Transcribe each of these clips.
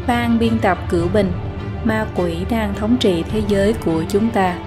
Ban biên tập Cửu Bình, ma quỷ đang thống trị thế giới của chúng ta.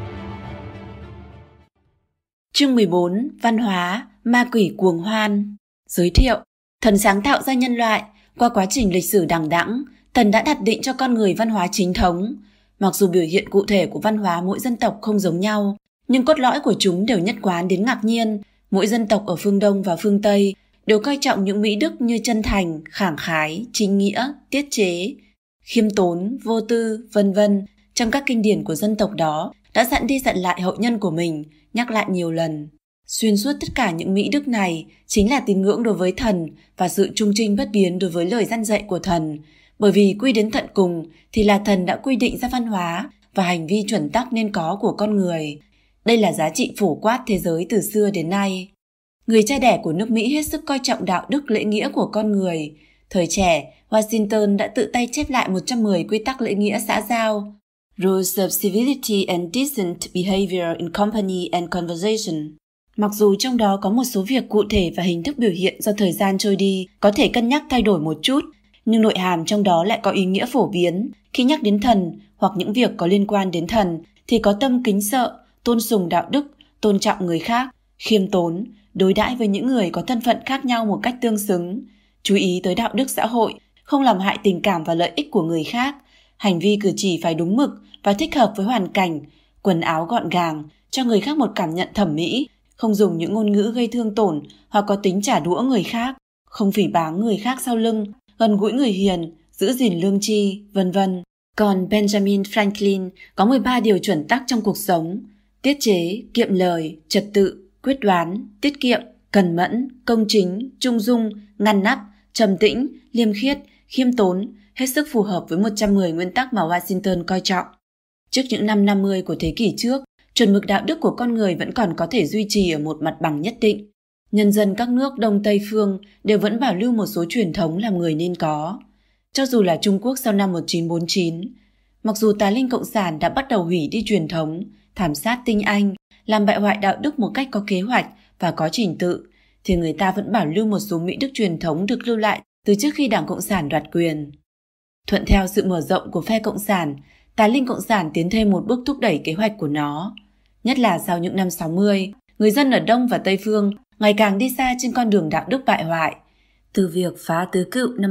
Chương 14. Văn hóa, ma quỷ cuồng hoan. Giới thiệu, thần sáng tạo ra nhân loại. Qua quá trình lịch sử đằng đẵng, thần đã đặt định cho con người văn hóa chính thống. Mặc dù biểu hiện cụ thể của văn hóa mỗi dân tộc không giống nhau, nhưng cốt lõi của chúng đều nhất quán đến ngạc nhiên. Mỗi dân tộc ở phương Đông và phương Tây đều coi trọng những mỹ đức như chân thành, khẳng khái, chính nghĩa, tiết chế, khiêm tốn, vô tư, vân vân. Trong các kinh điển của dân tộc đó đã dặn đi dặn lại hậu nhân của mình, nhắc lại nhiều lần. Xuyên suốt tất cả những mỹ đức này chính là tín ngưỡng đối với thần và sự trung trinh bất biến đối với lời răn dạy của thần. Bởi vì quy đến tận cùng thì là thần đã quy định ra văn hóa và hành vi chuẩn tắc nên có của con người. Đây là giá trị phổ quát thế giới từ xưa đến nay. Người cha đẻ của nước Mỹ hết sức coi trọng đạo đức lễ nghĩa của con người. Thời trẻ, Washington đã tự tay chép lại 110 quy tắc lễ nghĩa xã giao. Rules of Civility and Decent Behavior in Company and Conversation. Mặc dù trong đó có một số việc cụ thể và hình thức biểu hiện do thời gian trôi đi có thể cân nhắc thay đổi một chút, nhưng nội hàm trong đó lại có ý nghĩa phổ biến. Khi nhắc đến thần hoặc những việc có liên quan đến thần thì có tâm kính sợ, tôn sùng đạo đức, tôn trọng người khác, khiêm tốn, đối đãi với những người có thân phận khác nhau một cách tương xứng, chú ý tới đạo đức xã hội, không làm hại tình cảm và lợi ích của người khác, hành vi cử chỉ phải đúng mực và thích hợp với hoàn cảnh, quần áo gọn gàng, cho người khác một cảm nhận thẩm mỹ, không dùng những ngôn ngữ gây thương tổn hoặc có tính trả đũa người khác, không phỉ báng người khác sau lưng, gần gũi người hiền, giữ gìn lương tri, vân vân. Còn Benjamin Franklin có 13 điều chuẩn tắc trong cuộc sống: tiết chế, kiệm lời, trật tự, quyết đoán, tiết kiệm, cẩn mẫn, công chính, trung dung, ngăn nắp, trầm tĩnh, liêm khiết, khiêm tốn, hết sức phù hợp với 110 nguyên tắc mà Washington coi trọng. Trước những năm 50 của thế kỷ trước, chuẩn mực đạo đức của con người vẫn còn có thể duy trì ở một mặt bằng nhất định. Nhân dân các nước Đông Tây Phương đều vẫn bảo lưu một số truyền thống làm người nên có. Cho dù là Trung Quốc sau năm 1949, mặc dù tà linh cộng sản đã bắt đầu hủy đi truyền thống, thảm sát tinh anh, làm bại hoại đạo đức một cách có kế hoạch và có trình tự, thì người ta vẫn bảo lưu một số mỹ đức truyền thống được lưu lại từ trước khi Đảng Cộng sản đoạt quyền. Thuận theo sự mở rộng của phe Cộng sản, tà linh Cộng sản tiến thêm một bước thúc đẩy kế hoạch của nó. Nhất là sau những năm 60, người dân ở Đông và Tây Phương ngày càng đi xa trên con đường đạo đức bại hoại. Từ việc phá tứ cựu năm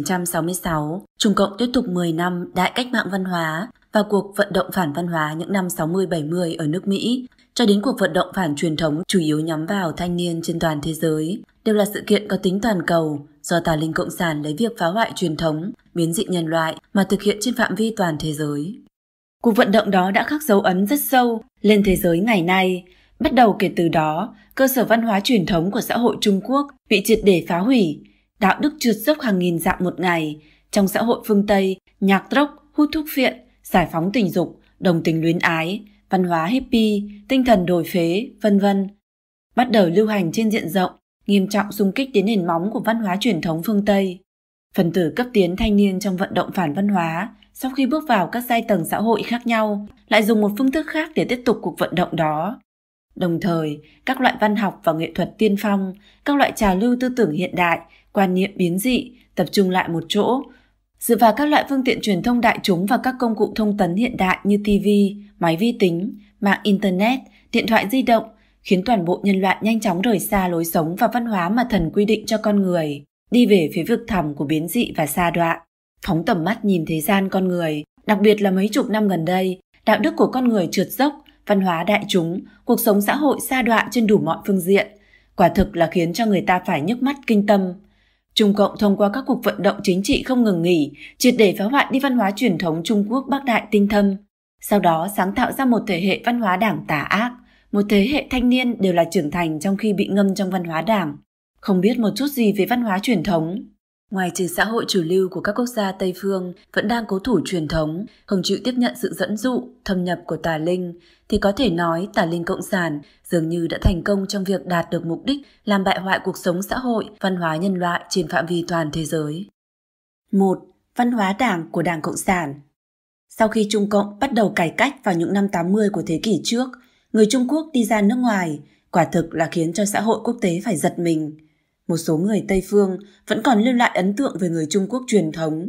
1966, Trung Cộng tiếp tục 10 năm đại cách mạng văn hóa và cuộc vận động phản văn hóa những năm 60-70 ở nước Mỹ, cho đến cuộc vận động phản truyền thống chủ yếu nhắm vào thanh niên trên toàn thế giới, đều là sự kiện có tính toàn cầu do tà linh cộng sản lấy việc phá hoại truyền thống, biến dị nhân loại mà thực hiện trên phạm vi toàn thế giới. Cuộc vận động đó đã khắc dấu ấn rất sâu lên thế giới ngày nay. Bắt đầu kể từ đó, cơ sở văn hóa truyền thống của xã hội Trung Quốc bị triệt để phá hủy, đạo đức trượt dốc hàng nghìn dặm một ngày. Trong xã hội phương Tây, nhạc rock, hút thuốc phiện, giải phóng tình dục, đồng tình luyến ái, văn hóa hippie, tinh thần đổi phế, vân vân bắt đầu lưu hành trên diện rộng, nghiêm trọng xung kích đến nền móng của văn hóa truyền thống phương Tây. Phần tử cấp tiến thanh niên trong vận động phản văn hóa, sau khi bước vào các giai tầng xã hội khác nhau, lại dùng một phương thức khác để tiếp tục cuộc vận động đó. Đồng thời, các loại văn học và nghệ thuật tiên phong, các loại trào lưu tư tưởng hiện đại, quan niệm biến dị tập trung lại một chỗ, dựa vào các loại phương tiện truyền thông đại chúng và các công cụ thông tấn hiện đại như TV, máy vi tính, mạng Internet, điện thoại di động, khiến toàn bộ nhân loại nhanh chóng rời xa lối sống và văn hóa mà thần quy định cho con người, đi về phía vực thẳm của biến dị và sa đọa. Phóng tầm mắt nhìn thế gian con người, đặc biệt là mấy chục năm gần đây, đạo đức của con người trượt dốc, văn hóa đại chúng, cuộc sống xã hội sa đọa trên đủ mọi phương diện, quả thực là khiến cho người ta phải nhức mắt kinh tâm. Trung Cộng thông qua các cuộc vận động chính trị không ngừng nghỉ, triệt để phá hoại đi văn hóa truyền thống Trung Quốc bác đại tinh thâm. Sau đó sáng tạo ra một thế hệ văn hóa đảng tà ác, một thế hệ thanh niên đều là trưởng thành trong khi bị ngâm trong văn hóa đảng, không biết một chút gì về văn hóa truyền thống. Ngoài trừ xã hội chủ lưu của các quốc gia Tây Phương vẫn đang cố thủ truyền thống, không chịu tiếp nhận sự dẫn dụ, thâm nhập của tà linh, thì có thể nói tà linh cộng sản dường như đã thành công trong việc đạt được mục đích làm bại hoại cuộc sống xã hội, văn hóa nhân loại trên phạm vi toàn thế giới. 1. Văn hóa đảng của Đảng Cộng sản. Sau khi Trung Cộng bắt đầu cải cách vào những năm 80 của thế kỷ trước, người Trung Quốc đi ra nước ngoài, quả thực là khiến cho xã hội quốc tế phải giật mình. Một số người Tây Phương vẫn còn lưu lại ấn tượng về người Trung Quốc truyền thống.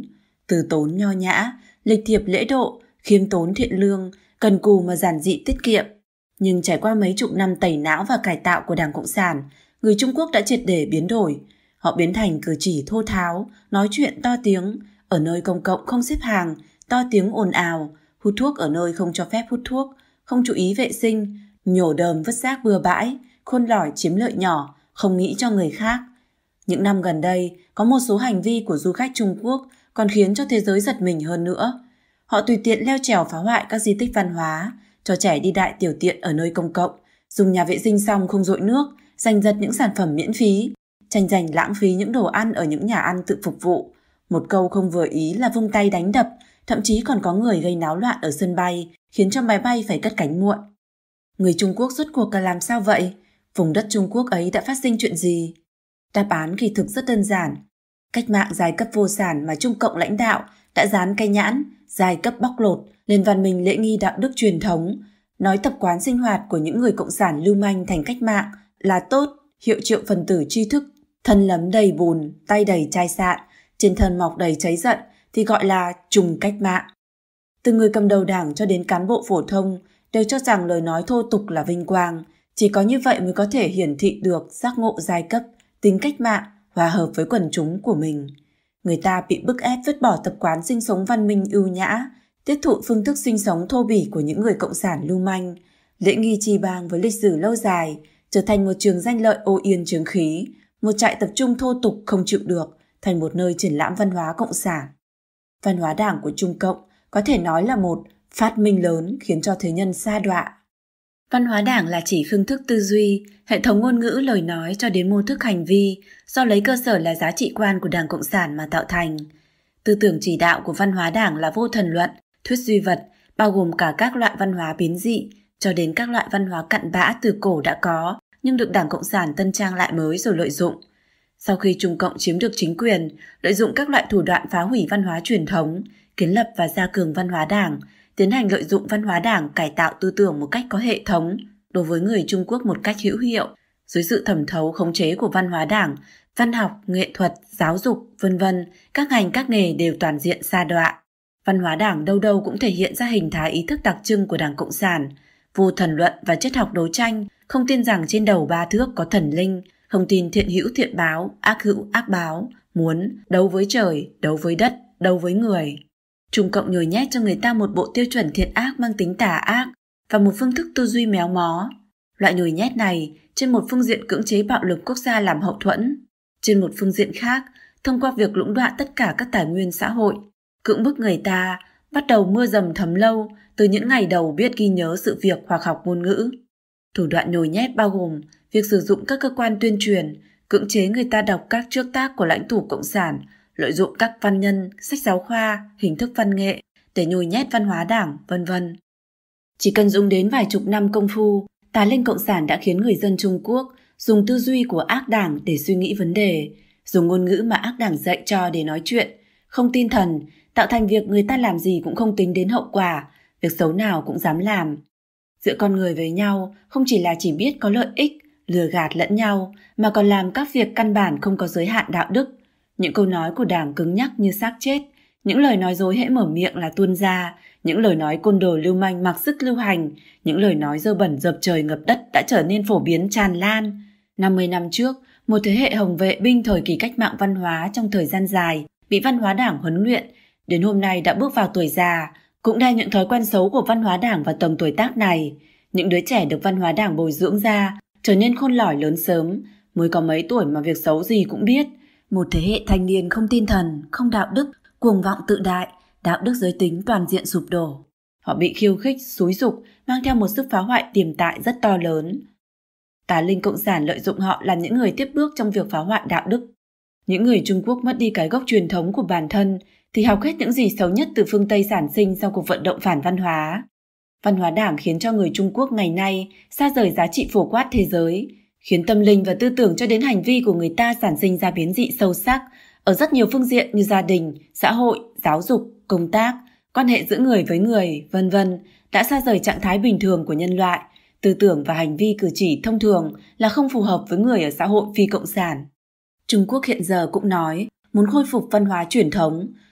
từ tốn nho nhã, lịch thiệp lễ độ, khiêm tốn thiện lương, cần cù mà giản dị tiết kiệm. Nhưng trải qua mấy chục năm tẩy não và cải tạo của Đảng Cộng sản, người Trung Quốc đã triệt để biến đổi. Họ biến thành cử chỉ thô tháo, nói chuyện to tiếng, ở nơi công cộng không xếp hàng, to tiếng ồn ào, hút thuốc ở nơi không cho phép hút thuốc, không chú ý vệ sinh, nhổ đờm vứt rác bừa bãi, khôn lỏi chiếm lợi nhỏ, không nghĩ cho người khác. Những năm gần đây, có một số hành vi của du khách Trung Quốc còn khiến cho thế giới giật mình hơn nữa. Họ tùy tiện leo trèo phá hoại các di tích văn hóa, cho trẻ đi đại tiểu tiện ở nơi công cộng, dùng nhà vệ sinh xong không dội nước, giành giật những sản phẩm miễn phí, tranh giành lãng phí những đồ ăn ở những nhà ăn tự phục vụ. Một câu không vừa ý là vung tay đánh đập, thậm chí còn có người gây náo loạn ở sân bay, khiến cho máy bay phải cất cánh muộn. Người Trung Quốc rốt cuộc là làm sao vậy? Vùng đất Trung Quốc ấy đã phát sinh chuyện gì? Đáp án kỳ thực rất đơn giản. Cách mạng giai cấp vô sản mà Trung Cộng lãnh đạo đã dán cái nhãn giai cấp bóc lột lên văn minh lễ nghi đạo đức truyền thống, nói tập quán sinh hoạt của những người cộng sản lưu manh thành cách mạng là tốt, hiệu triệu phần tử tri thức, thân lấm đầy bùn, tay đầy chai sạn, trên thân mọc đầy cháy giận thì gọi là trùng cách mạng. Từ người cầm đầu đảng cho đến cán bộ phổ thông đều cho rằng lời nói thô tục là vinh quang, chỉ có như vậy mới có thể hiển thị được giác ngộ giai cấp, tính cách mạng, hòa hợp với quần chúng của mình. Người ta bị bức ép vứt bỏ tập quán sinh sống văn minh ưu nhã, tiếp thụ phương thức sinh sống thô bỉ của những người cộng sản lưu manh, lễ nghi tri bang với lịch sử lâu dài, trở thành một trường danh lợi ô yên chướng khí, một trại tập trung thô tục không chịu được, thành một nơi triển lãm văn hóa cộng sản. Văn hóa đảng của Trung Cộng có thể nói là một phát minh lớn khiến cho thế nhân sa đọa. Văn hóa đảng là chỉ phương thức tư duy, hệ thống ngôn ngữ lời nói cho đến mô thức hành vi, do lấy cơ sở là giá trị quan của Đảng Cộng sản mà tạo thành. Tư tưởng chỉ đạo của văn hóa đảng là vô thần luận, thuyết duy vật, bao gồm cả các loại văn hóa biến dị, cho đến các loại văn hóa cặn bã từ cổ đã có, nhưng được Đảng Cộng sản tân trang lại mới rồi lợi dụng. Sau khi Trung Cộng chiếm được chính quyền, lợi dụng các loại thủ đoạn phá hủy văn hóa truyền thống, kiến lập và gia cường văn hóa đảng, tiến hành lợi dụng văn hóa đảng cải tạo tư tưởng một cách có hệ thống đối với người Trung Quốc một cách hữu hiệu, dưới sự thẩm thấu khống chế của văn hóa đảng, văn học, nghệ thuật, giáo dục, v.v. các ngành các nghề đều toàn diện sa đọa. Văn hóa đảng đâu đâu cũng thể hiện ra hình thái ý thức đặc trưng của Đảng Cộng sản, vô thần luận và triết học đấu tranh, không tin rằng trên đầu ba thước có thần linh, không tin thiện hữu thiện báo, ác hữu ác báo, muốn đấu với trời, đấu với đất, đấu với người. Trung Cộng nhồi nhét cho người ta một bộ tiêu chuẩn thiện ác mang tính tà ác và một phương thức tư duy méo mó. Loại nhồi nhét này trên một phương diện cưỡng chế bạo lực quốc gia làm hậu thuẫn, trên một phương diện khác thông qua việc lũng đoạn tất cả các tài nguyên xã hội, cưỡng bức người ta bắt đầu mưa dầm thấm lâu từ những ngày đầu biết ghi nhớ sự việc hoặc học ngôn ngữ. Thủ đoạn nhồi nhét bao gồm việc sử dụng các cơ quan tuyên truyền, cưỡng chế người ta đọc các trước tác của lãnh tụ cộng sản, lợi dụng các văn nhân, sách giáo khoa, hình thức văn nghệ để nhồi nhét văn hóa đảng, v.v. Chỉ cần dùng đến vài chục năm công phu, tà linh cộng sản đã khiến người dân Trung Quốc dùng tư duy của ác đảng để suy nghĩ vấn đề, dùng ngôn ngữ mà ác đảng dạy cho để nói chuyện, không tin thần, tạo thành việc người ta làm gì cũng không tính đến hậu quả, việc xấu nào cũng dám làm. Giữa con người với nhau không chỉ là chỉ biết có lợi ích, lừa gạt lẫn nhau, mà còn làm các việc căn bản không có giới hạn đạo đức. Những câu nói của Đảng cứng nhắc như xác chết, những lời nói dối hễ mở miệng là tuôn ra, những lời nói côn đồ lưu manh mặc sức lưu hành, những lời nói dơ bẩn dập trời ngập đất đã trở nên phổ biến tràn lan. 50 năm trước, một thế hệ hồng vệ binh thời kỳ cách mạng văn hóa trong thời gian dài bị văn hóa đảng huấn luyện, đến hôm nay đã bước vào tuổi già, cũng đa những thói quen xấu của văn hóa đảng vào tầm tuổi tác này. Những đứa trẻ được văn hóa đảng bồi dưỡng ra, trở nên khôn lỏi lớn sớm, mới có mấy tuổi mà việc xấu gì cũng biết. Một thế hệ thanh niên không tin thần, không đạo đức, cuồng vọng tự đại, đạo đức giới tính toàn diện sụp đổ. Họ bị khiêu khích, xúi giục, mang theo một sức phá hoại tiềm tại rất to lớn. Tà linh cộng sản lợi dụng họ làm những người tiếp bước trong việc phá hoại đạo đức. Những người Trung Quốc mất đi cái gốc truyền thống của bản thân thì học hết những gì xấu nhất từ phương Tây sản sinh sau cuộc vận động phản văn hóa. Văn hóa đảng khiến cho người Trung Quốc ngày nay xa rời giá trị phổ quát thế giới, khiến tâm linh và tư tưởng cho đến hành vi của người ta sản sinh ra biến dị sâu sắc ở rất nhiều phương diện như gia đình, xã hội, giáo dục, công tác, quan hệ giữa người với người, v.v. đã xa rời trạng thái bình thường của nhân loại. Tư tưởng và hành vi cử chỉ thông thường là không phù hợp với người ở xã hội phi cộng sản. Trung Quốc hiện giờ cũng nói muốn khôi phục văn hóa truyền thống,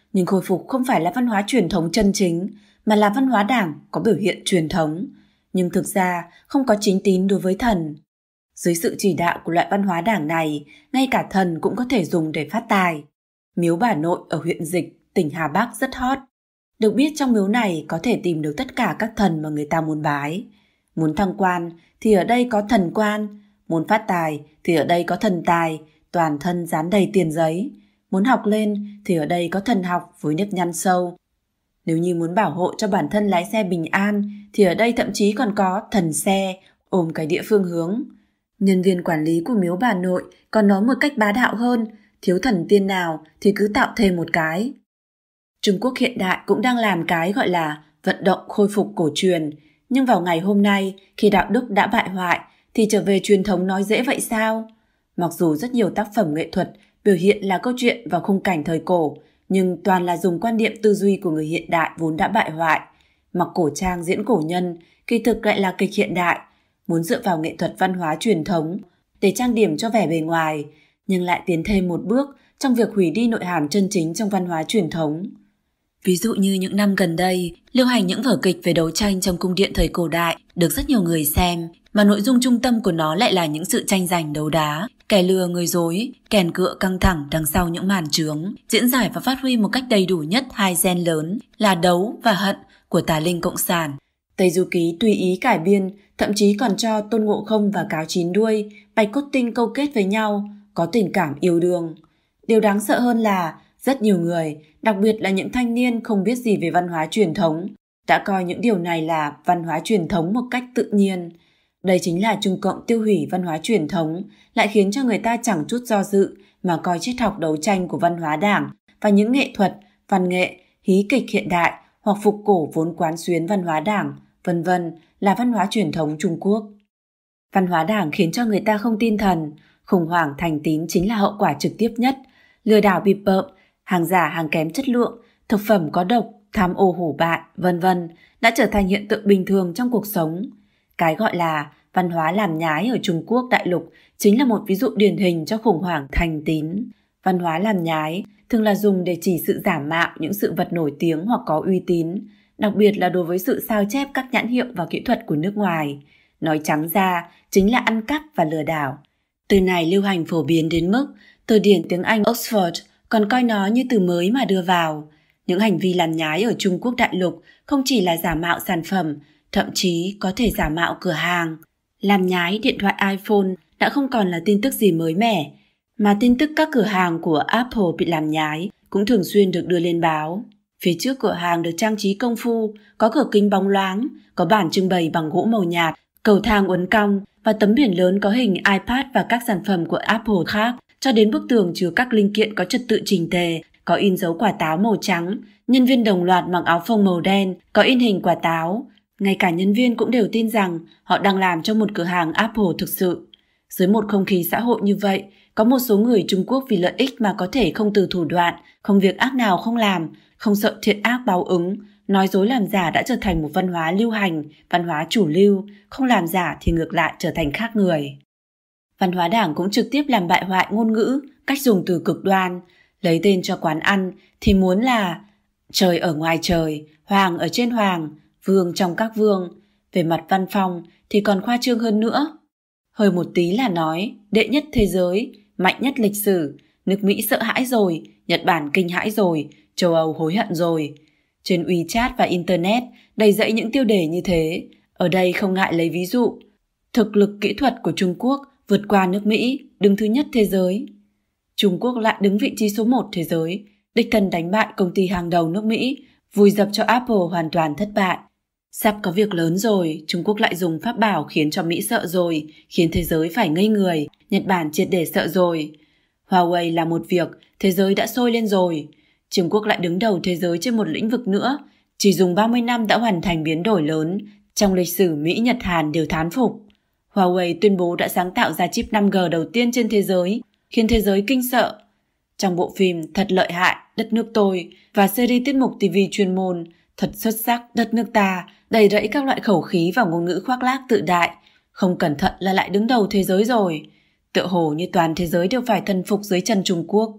Nhưng khôi phục không phải là văn hóa truyền thống chân chính, mà là văn hóa đảng có biểu hiện truyền thống, nhưng thực ra không có chính tín đối với thần. Dưới sự chỉ đạo của loại văn hóa đảng này, ngay cả thần cũng có thể dùng để phát tài. Miếu Bà Nội ở huyện Dịch, tỉnh Hà Bắc rất hot. Được biết trong miếu này có thể tìm được tất cả các thần mà người ta muốn bái. Muốn thăng quan thì ở đây có thần quan, muốn phát tài thì ở đây có thần tài, toàn thân dán đầy tiền giấy. Muốn học lên thì ở đây có thần học với nếp nhăn sâu. Nếu như muốn bảo hộ cho bản thân lái xe bình an thì ở đây thậm chí còn có thần xe ôm cái đĩa phương hướng. Nhân viên quản lý của miếu Bà Nội còn nói một cách bá đạo hơn, thiếu thần tiên nào thì cứ tạo thêm một cái. Trung Quốc hiện đại cũng đang làm cái gọi là vận động khôi phục cổ truyền, nhưng vào ngày hôm nay khi đạo đức đã bại hoại thì trở về truyền thống nói dễ vậy sao? Mặc dù rất nhiều tác phẩm nghệ thuật biểu hiện là câu chuyện vào khung cảnh thời cổ, nhưng toàn là dùng quan điểm tư duy của người hiện đại vốn đã bại hoại. Mặc cổ trang diễn cổ nhân, kỳ thực lại là kịch hiện đại, muốn dựa vào nghệ thuật văn hóa truyền thống để trang điểm cho vẻ bề ngoài, nhưng lại tiến thêm một bước trong việc hủy đi nội hàm chân chính trong văn hóa truyền thống. Ví dụ như những năm gần đây, lưu hành những vở kịch về đấu tranh trong cung điện thời cổ đại được rất nhiều người xem, mà nội dung trung tâm của nó lại là những sự tranh giành đấu đá, kẻ lừa người dối, kèn cựa căng thẳng đằng sau những màn chướng, diễn giải và phát huy một cách đầy đủ nhất hai gen lớn là đấu và hận của tà linh cộng sản. Tây Du Ký tùy ý cải biên, thậm chí còn cho Tôn Ngộ Không và Cáo Chín Đuôi, Bạch Cốt Tinh câu kết với nhau, có tình cảm yêu đương. Điều đáng sợ hơn là rất nhiều người, đặc biệt là những thanh niên không biết gì về văn hóa truyền thống, đã coi những điều này là văn hóa truyền thống một cách tự nhiên. Đây chính là Trung Cộng tiêu hủy văn hóa truyền thống, lại khiến cho người ta chẳng chút do dự mà coi triết học đấu tranh của văn hóa đảng và những nghệ thuật, văn nghệ, hí kịch hiện đại hoặc phục cổ vốn quán xuyến văn hóa đảng, vân vân là văn hóa truyền thống Trung Quốc. Văn hóa đảng khiến cho người ta không tin thần, khủng hoảng thành tín chính là hậu quả trực tiếp nhất, lừa đảo bịp bợm, hàng giả hàng kém chất lượng, thực phẩm có độc, tham ô hủ bại, vân vân đã trở thành hiện tượng bình thường trong cuộc sống. Cái gọi là văn hóa làm nhái ở Trung Quốc đại lục chính là một ví dụ điển hình cho khủng hoảng thành tín. Văn hóa làm nhái thường là dùng để chỉ sự giả mạo những sự vật nổi tiếng hoặc có uy tín, đặc biệt là đối với sự sao chép các nhãn hiệu và kỹ thuật của nước ngoài. Nói trắng ra chính là ăn cắp và lừa đảo. Từ này lưu hành phổ biến đến mức từ điển tiếng Anh Oxford còn coi nó như từ mới mà đưa vào. Những hành vi làm nhái ở Trung Quốc đại lục không chỉ là giả mạo sản phẩm, thậm chí có thể giả mạo cửa hàng. Làm nhái điện thoại iPhone đã không còn là tin tức gì mới mẻ, mà tin tức các cửa hàng của Apple bị làm nhái cũng thường xuyên được đưa lên báo. Phía trước cửa hàng được trang trí công phu, có cửa kính bóng loáng, có bản trưng bày bằng gỗ màu nhạt, cầu thang uốn cong và tấm biển lớn có hình iPad và các sản phẩm của Apple khác, cho đến bức tường chứa các linh kiện có trật tự chỉnh tề, có in dấu quả táo màu trắng, nhân viên đồng loạt mặc áo phông màu đen, có in hình quả táo. Ngay cả nhân viên cũng đều tin rằng họ đang làm trong một cửa hàng Apple thực sự. Dưới một không khí xã hội như vậy, có một số người Trung Quốc vì lợi ích mà có thể không từ thủ đoạn, không việc ác nào không làm, không sợ thiện ác báo ứng. Nói dối làm giả đã trở thành một văn hóa lưu hành, văn hóa chủ lưu, không làm giả thì ngược lại trở thành khác người. Văn hóa đảng cũng trực tiếp làm bại hoại ngôn ngữ, cách dùng từ cực đoan. Lấy tên cho quán ăn thì muốn là trời ở ngoài trời, hoàng ở trên hoàng, vương trong các vương. Về mặt văn phong thì còn khoa trương hơn nữa. Hơi một tí là nói đệ nhất thế giới, mạnh nhất lịch sử, nước Mỹ sợ hãi rồi, Nhật Bản kinh hãi rồi, châu Âu hối hận rồi. Trên WeChat và Internet đầy dẫy những tiêu đề như thế. Ở đây không ngại lấy ví dụ. Thực lực kỹ thuật của Trung Quốc vượt qua nước Mỹ, đứng thứ nhất thế giới. Trung Quốc lại đứng vị trí số 1 thế giới, đích thân đánh bại công ty hàng đầu nước Mỹ, vùi dập cho Apple hoàn toàn thất bại. Sắp có việc lớn rồi, Trung Quốc lại dùng pháp bảo khiến cho Mỹ sợ rồi, khiến thế giới phải ngây người, Nhật Bản triệt để sợ rồi. Huawei là một việc, thế giới đã sôi lên rồi. Trung Quốc lại đứng đầu thế giới trên một lĩnh vực nữa, chỉ dùng 30 năm đã hoàn thành biến đổi lớn, trong lịch sử Mỹ Nhật Hàn đều thán phục. Huawei tuyên bố đã sáng tạo ra chip 5G đầu tiên trên thế giới, khiến thế giới kinh sợ. Trong bộ phim Thật lợi hại, đất nước tôi và series tiết mục TV chuyên môn Thật xuất sắc, đất nước ta đầy rẫy các loại khẩu khí và ngôn ngữ khoác lác tự đại, không cẩn thận là lại đứng đầu thế giới rồi. Tựa hồ như toàn thế giới đều phải thần phục dưới chân Trung Quốc.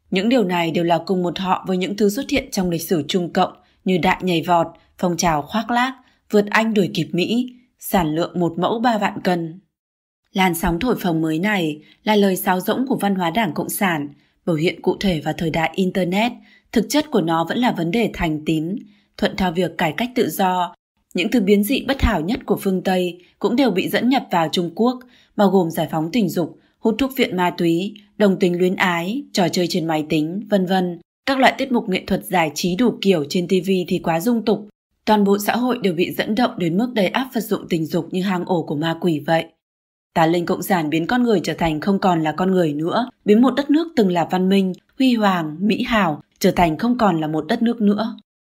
Những điều này đều là cùng một họ với những thứ xuất hiện trong lịch sử Trung Cộng như đại nhảy vọt, phong trào khoác lác, vượt Anh đuổi kịp Mỹ, sản lượng 1 mẫu 3 vạn cân. Làn sóng thổi phồng mới này là lời sáo rỗng của văn hóa Đảng Cộng sản, biểu hiện cụ thể vào thời đại Internet. Thực chất của nó vẫn là vấn đề thành tín, thuận theo việc cải cách tự do. Những thứ biến dị bất hảo nhất của phương Tây cũng đều bị dẫn nhập vào Trung Quốc, bao gồm giải phóng tình dục, hút thuốc viện ma túy, đồng tính luyến ái, trò chơi trên máy tính, vân vân. Các loại tiết mục nghệ thuật giải trí đủ kiểu trên TV thì quá dung tục. Toàn bộ xã hội đều bị dẫn động đến mức đầy áp vật dụng tình dục như hang ổ của ma quỷ vậy. Tà linh cộng sản biến con người trở thành không còn là con người nữa, biến một đất nước từng là văn minh, huy hoàng, mỹ hảo trở thành không còn là một đất nước nữa.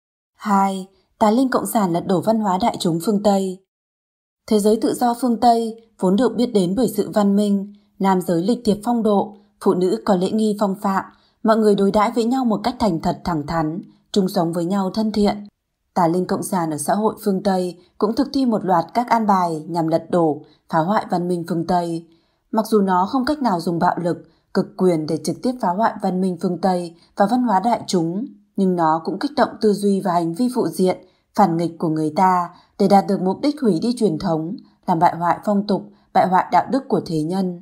2. Tà linh cộng sản lật đổ văn hóa đại chúng phương Tây. Thế giới tự do phương Tây vốn được biết đến bởi sự văn minh, nam giới lịch thiệp phong độ, phụ nữ có lễ nghi phong phạm, mọi người đối đãi với nhau một cách thành thật thẳng thắn, chung sống với nhau thân thiện. Tà linh cộng sản ở xã hội phương Tây cũng thực thi một loạt các an bài nhằm lật đổ, phá hoại văn minh phương Tây. Mặc dù nó không cách nào dùng bạo lực, cực quyền để trực tiếp phá hoại văn minh phương Tây và văn hóa đại chúng, nhưng nó cũng kích động tư duy và hành vi phụ diện, phản nghịch của người ta để đạt được mục đích hủy đi truyền thống, làm bại hoại phong tục, bại hoại đạo đức của thế nhân.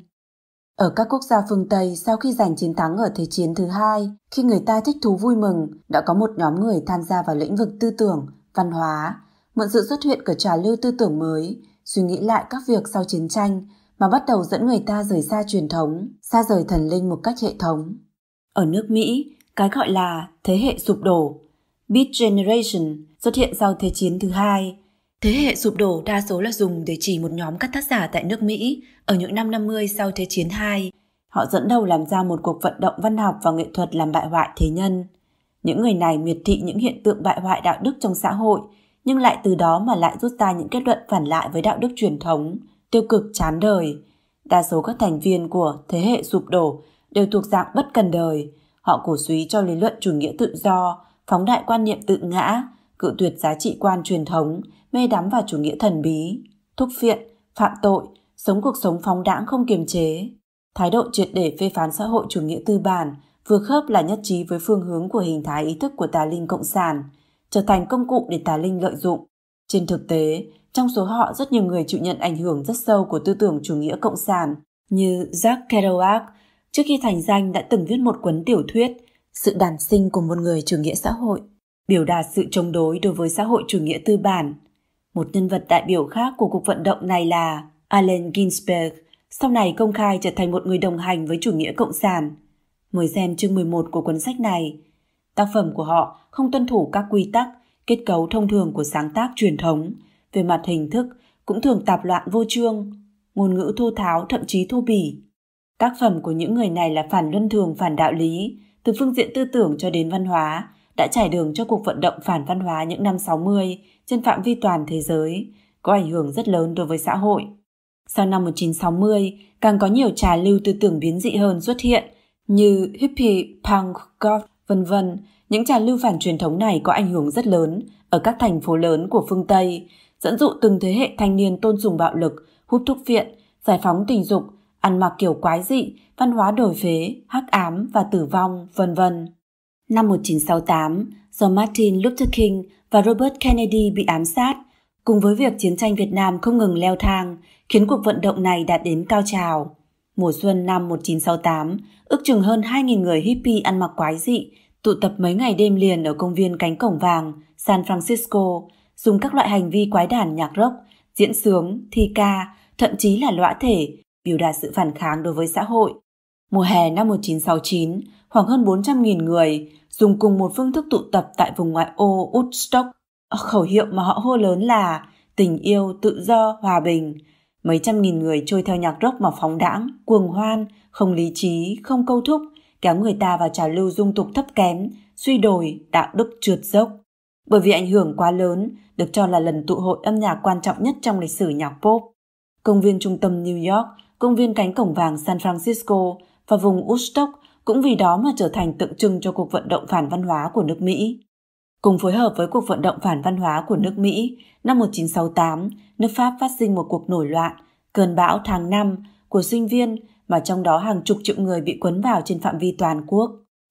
Ở các quốc gia phương Tây sau khi giành chiến thắng ở Thế chiến thứ hai, khi người ta thích thú vui mừng, đã có một nhóm người tham gia vào lĩnh vực tư tưởng, văn hóa, mượn sự xuất hiện của trào lưu tư tưởng mới, suy nghĩ lại các việc sau chiến tranh mà bắt đầu dẫn người ta rời xa truyền thống, xa rời thần linh một cách hệ thống. Ở nước Mỹ, cái gọi là thế hệ sụp đổ, Beat Generation xuất hiện sau Thế chiến thứ hai. Thế hệ sụp đổ đa số là dùng để chỉ một nhóm các tác giả tại nước Mỹ ở những năm 50 sau Thế chiến II. Họ dẫn đầu làm ra một cuộc vận động văn học và nghệ thuật làm bại hoại thế nhân. Những người này miệt thị những hiện tượng bại hoại đạo đức trong xã hội, nhưng lại từ đó mà lại rút ra những kết luận phản lại với đạo đức truyền thống, tiêu cực chán đời. Đa số các thành viên của thế hệ sụp đổ đều thuộc dạng bất cần đời. Họ cổ suý cho lý luận chủ nghĩa tự do, phóng đại quan niệm tự ngã, cự tuyệt giá trị quan truyền thống, mê đắm vào chủ nghĩa thần bí, thúc phiện, phạm tội, sống cuộc sống phóng đãng không kiềm chế. Thái độ triệt để phê phán xã hội chủ nghĩa tư bản vừa khớp là nhất trí với phương hướng của hình thái ý thức của tà linh cộng sản, trở thành công cụ để tà linh lợi dụng. Trên thực tế, trong số họ rất nhiều người chịu nhận ảnh hưởng rất sâu của tư tưởng chủ nghĩa cộng sản, như Jack Kerouac, trước khi thành danh đã từng viết một cuốn tiểu thuyết Sự đản sinh của một người chủ nghĩa xã hội, biểu đạt sự chống đối đối với xã hội chủ nghĩa tư bản. Một nhân vật đại biểu khác của cuộc vận động này là Allen Ginsberg, sau này công khai trở thành một người đồng hành với chủ nghĩa cộng sản. Mời xem chương 11 của cuốn sách này. Tác phẩm của họ không tuân thủ các quy tắc, kết cấu thông thường của sáng tác truyền thống, về mặt hình thức cũng thường tạp loạn vô chương, ngôn ngữ thô tháo thậm chí thô bỉ. Tác phẩm của những người này là phản luân thường phản đạo lý, từ phương diện tư tưởng cho đến văn hóa, đã trải đường cho cuộc vận động phản văn hóa những năm 60 trên phạm vi toàn thế giới, có ảnh hưởng rất lớn đối với xã hội. Sau năm 1960, càng có nhiều trào lưu tư tưởng biến dị hơn xuất hiện, như hippie, punk, goth, v.v. Những trào lưu phản truyền thống này có ảnh hưởng rất lớn ở các thành phố lớn của phương Tây, dẫn dụ từng thế hệ thanh niên tôn sùng bạo lực, hút thuốc viện, giải phóng tình dục, ăn mặc kiểu quái dị, văn hóa đổi phế, hắc ám và tử vong, v.v. Năm 1968, do Martin Luther King và Robert Kennedy bị ám sát, cùng với việc chiến tranh Việt Nam không ngừng leo thang, khiến cuộc vận động này đạt đến cao trào. Mùa xuân năm 1968, ước chừng hơn 2.000 người hippie ăn mặc quái dị tụ tập mấy ngày đêm liền ở công viên Cánh Cổng Vàng, San Francisco, dùng các loại hành vi quái đản nhạc rock, diễn xướng, thi ca, thậm chí là lõa thể, biểu đạt sự phản kháng đối với xã hội. Mùa hè năm 1969, khoảng hơn 400.000 người dùng cùng một phương thức tụ tập tại vùng ngoại ô Woodstock. Khẩu hiệu mà họ hô lớn là tình yêu, tự do, hòa bình. Mấy trăm nghìn người trôi theo nhạc rock mà phóng đãng, cuồng hoan, không lý trí, không câu thúc, kéo người ta vào trào lưu dung tục thấp kém, suy đồi, đạo đức trượt dốc. Bởi vì ảnh hưởng quá lớn, được cho là lần tụ hội âm nhạc quan trọng nhất trong lịch sử nhạc pop. Công viên trung tâm New York, công viên Cánh Cổng Vàng San Francisco và vùng Woodstock cũng vì đó mà trở thành tượng trưng cho cuộc vận động phản văn hóa của nước Mỹ. Cùng phối hợp với cuộc vận động phản văn hóa của nước Mỹ, năm 1968, nước Pháp phát sinh một cuộc nổi loạn, cơn bão tháng 5 của sinh viên mà trong đó hàng chục triệu người bị cuốn vào trên phạm vi toàn quốc.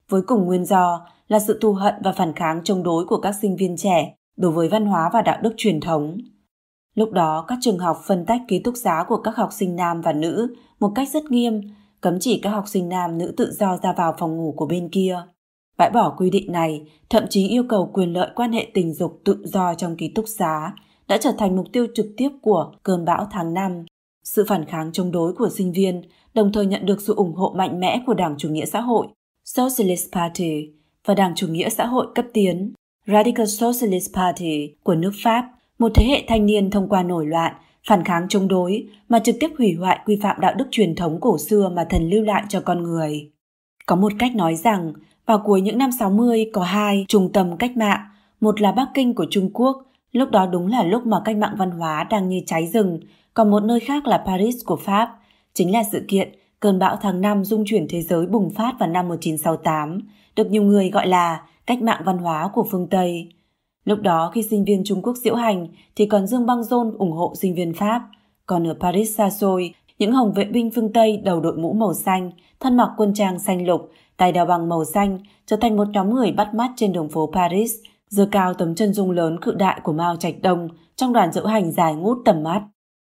với cùng nguyên do là sự thù hận và phản kháng chống đối của các sinh viên trẻ đối với văn hóa và đạo đức truyền thống. Lúc đó, các trường học phân tách ký túc xá của các học sinh nam và nữ một cách rất nghiêm, cấm chỉ các học sinh nam nữ tự do ra vào phòng ngủ của bên kia. Bãi bỏ quy định này, thậm chí yêu cầu quyền lợi quan hệ tình dục tự do trong ký túc xá, đã trở thành mục tiêu trực tiếp của cơn bão tháng 5. Sự phản kháng chống đối của sinh viên đồng thời nhận được sự ủng hộ mạnh mẽ của Đảng Chủ nghĩa xã hội Socialist Party và Đảng Chủ nghĩa xã hội cấp tiến Radical Socialist Party của nước Pháp, một thế hệ thanh niên thông qua nổi loạn, phản kháng chống đối mà trực tiếp hủy hoại quy phạm đạo đức truyền thống cổ xưa mà thần lưu lại cho con người. Có một cách nói rằng, vào cuối những năm 60 có hai trung tâm cách mạng, một là Bắc Kinh của Trung Quốc, lúc đó đúng là lúc mà cách mạng văn hóa đang như cháy rừng, còn một nơi khác là Paris của Pháp, chính là sự kiện cơn bão tháng 5 dung chuyển thế giới bùng phát vào năm 1968, được nhiều người gọi là cách mạng văn hóa của phương Tây. Lúc đó khi sinh viên Trung Quốc diễu hành thì còn dương băng rôn ủng hộ sinh viên Pháp, còn ở Paris xa xôi, những hồng vệ binh phương Tây đầu đội mũ màu xanh, thân mặc quân trang xanh lục, tay đeo bằng màu xanh trở thành một nhóm người bắt mắt trên đường phố Paris, giơ cao tấm chân dung lớn cự đại của Mao Trạch Đông trong đoàn diễu hành dài ngút tầm mắt.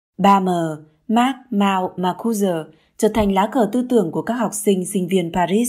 3M, Marx, Mao, Marcuse trở thành lá cờ tư tưởng của các học sinh sinh viên Paris.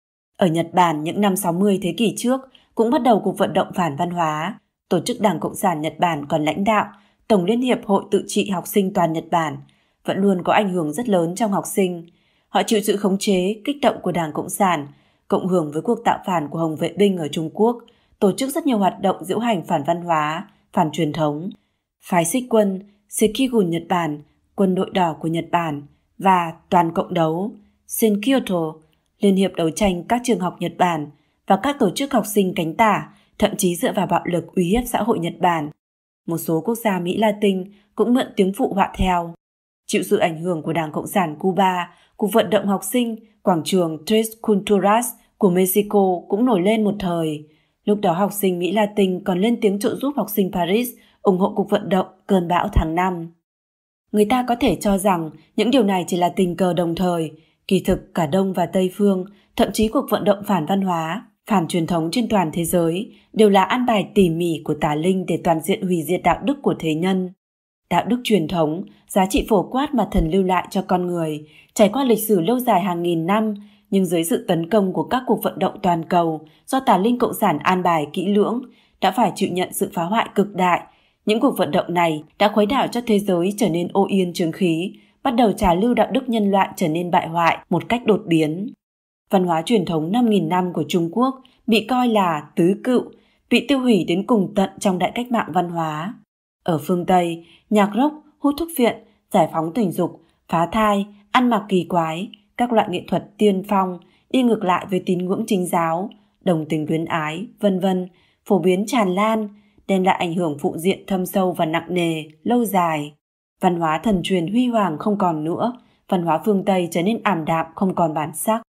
Ở Nhật Bản những năm 60 thế kỷ trước cũng bắt đầu cuộc vận động phản văn hóa. Tổ chức Đảng Cộng sản Nhật Bản còn lãnh đạo Tổng Liên hiệp Hội Tự trị học sinh toàn Nhật Bản, vẫn luôn có ảnh hưởng rất lớn trong học sinh. Họ chịu sự khống chế, kích động của Đảng Cộng sản, cộng hưởng với cuộc tạo phản của Hồng vệ binh ở Trung Quốc, tổ chức rất nhiều hoạt động diễu hành phản văn hóa, phản truyền thống. Phái Xích quân, Sekigun Nhật Bản, Quân đội đỏ của Nhật Bản và Toàn cộng đấu, Senkyoto, Liên hiệp đấu tranh các trường học Nhật Bản và các tổ chức học sinh cánh tả, thậm chí dựa vào bạo lực uy hiếp xã hội Nhật Bản. Một số quốc gia Mỹ Latin cũng mượn tiếng phụ họa theo. Chịu sự ảnh hưởng của Đảng Cộng sản Cuba, cuộc vận động học sinh, quảng trường Tres Culturas của Mexico cũng nổi lên một thời. Lúc đó học sinh Mỹ Latin còn lên tiếng trợ giúp học sinh Paris ủng hộ cuộc vận động cơn bão tháng 5. Người ta có thể cho rằng những điều này chỉ là tình cờ đồng thời. Kỳ thực cả Đông và Tây phương, thậm chí cuộc vận động phản văn hóa, phản truyền thống trên toàn thế giới đều là an bài tỉ mỉ của tà linh để toàn diện hủy diệt đạo đức của thế nhân. Đạo đức truyền thống, giá trị phổ quát mà thần lưu lại cho con người, trải qua lịch sử lâu dài hàng nghìn năm, nhưng dưới sự tấn công của các cuộc vận động toàn cầu do tà linh cộng sản an bài kỹ lưỡng, đã phải chịu nhận sự phá hoại cực đại. Những cuộc vận động này đã khuấy đảo cho thế giới trở nên ô yên chứng khí, bắt đầu trào lưu đạo đức nhân loại trở nên bại hoại một cách đột biến. Văn hóa truyền thống 5.000 năm của Trung Quốc bị coi là tứ cựu, bị tiêu hủy đến cùng tận trong đại cách mạng văn hóa. Ở phương Tây, nhạc rock, hút thuốc viện, giải phóng tình dục, phá thai, ăn mặc kỳ quái, các loại nghệ thuật tiên phong, đi ngược lại với tín ngưỡng chính giáo, đồng tình quyến ái, vân vân, phổ biến tràn lan, đem lại ảnh hưởng phụ diện thâm sâu và nặng nề, lâu dài. Văn hóa thần truyền huy hoàng không còn nữa, văn hóa phương Tây trở nên ảm đạm không còn bản sắc.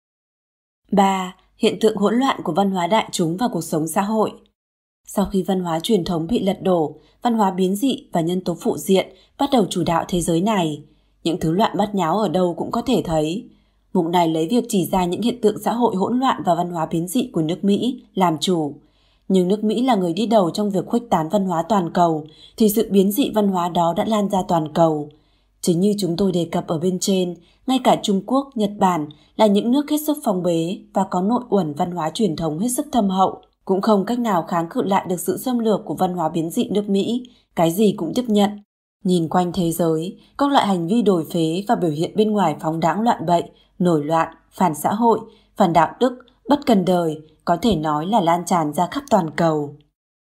3. Hiện tượng hỗn loạn của văn hóa đại chúng và cuộc sống xã hội. Sau khi văn hóa truyền thống bị lật đổ, văn hóa biến dị và nhân tố phụ diện bắt đầu chủ đạo thế giới này. Những thứ loạn bát nháo ở đâu cũng có thể thấy. Mục này lấy việc chỉ ra những hiện tượng xã hội hỗn loạn và văn hóa biến dị của nước Mỹ làm chủ. Nhưng nước Mỹ là người đi đầu trong việc khuếch tán văn hóa toàn cầu, thì sự biến dị văn hóa đó đã lan ra toàn cầu. Chính như chúng tôi đề cập ở bên trên, ngay cả Trung Quốc, Nhật Bản là những nước hết sức phong bế và có nội uẩn văn hóa truyền thống hết sức thâm hậu, cũng không cách nào kháng cự lại được sự xâm lược của văn hóa biến dị nước Mỹ, cái gì cũng tiếp nhận. Nhìn quanh thế giới, các loại hành vi đổi phế và biểu hiện bên ngoài phóng đãng loạn bậy, nổi loạn, phản xã hội, phản đạo đức, bất cần đời, có thể nói là lan tràn ra khắp toàn cầu.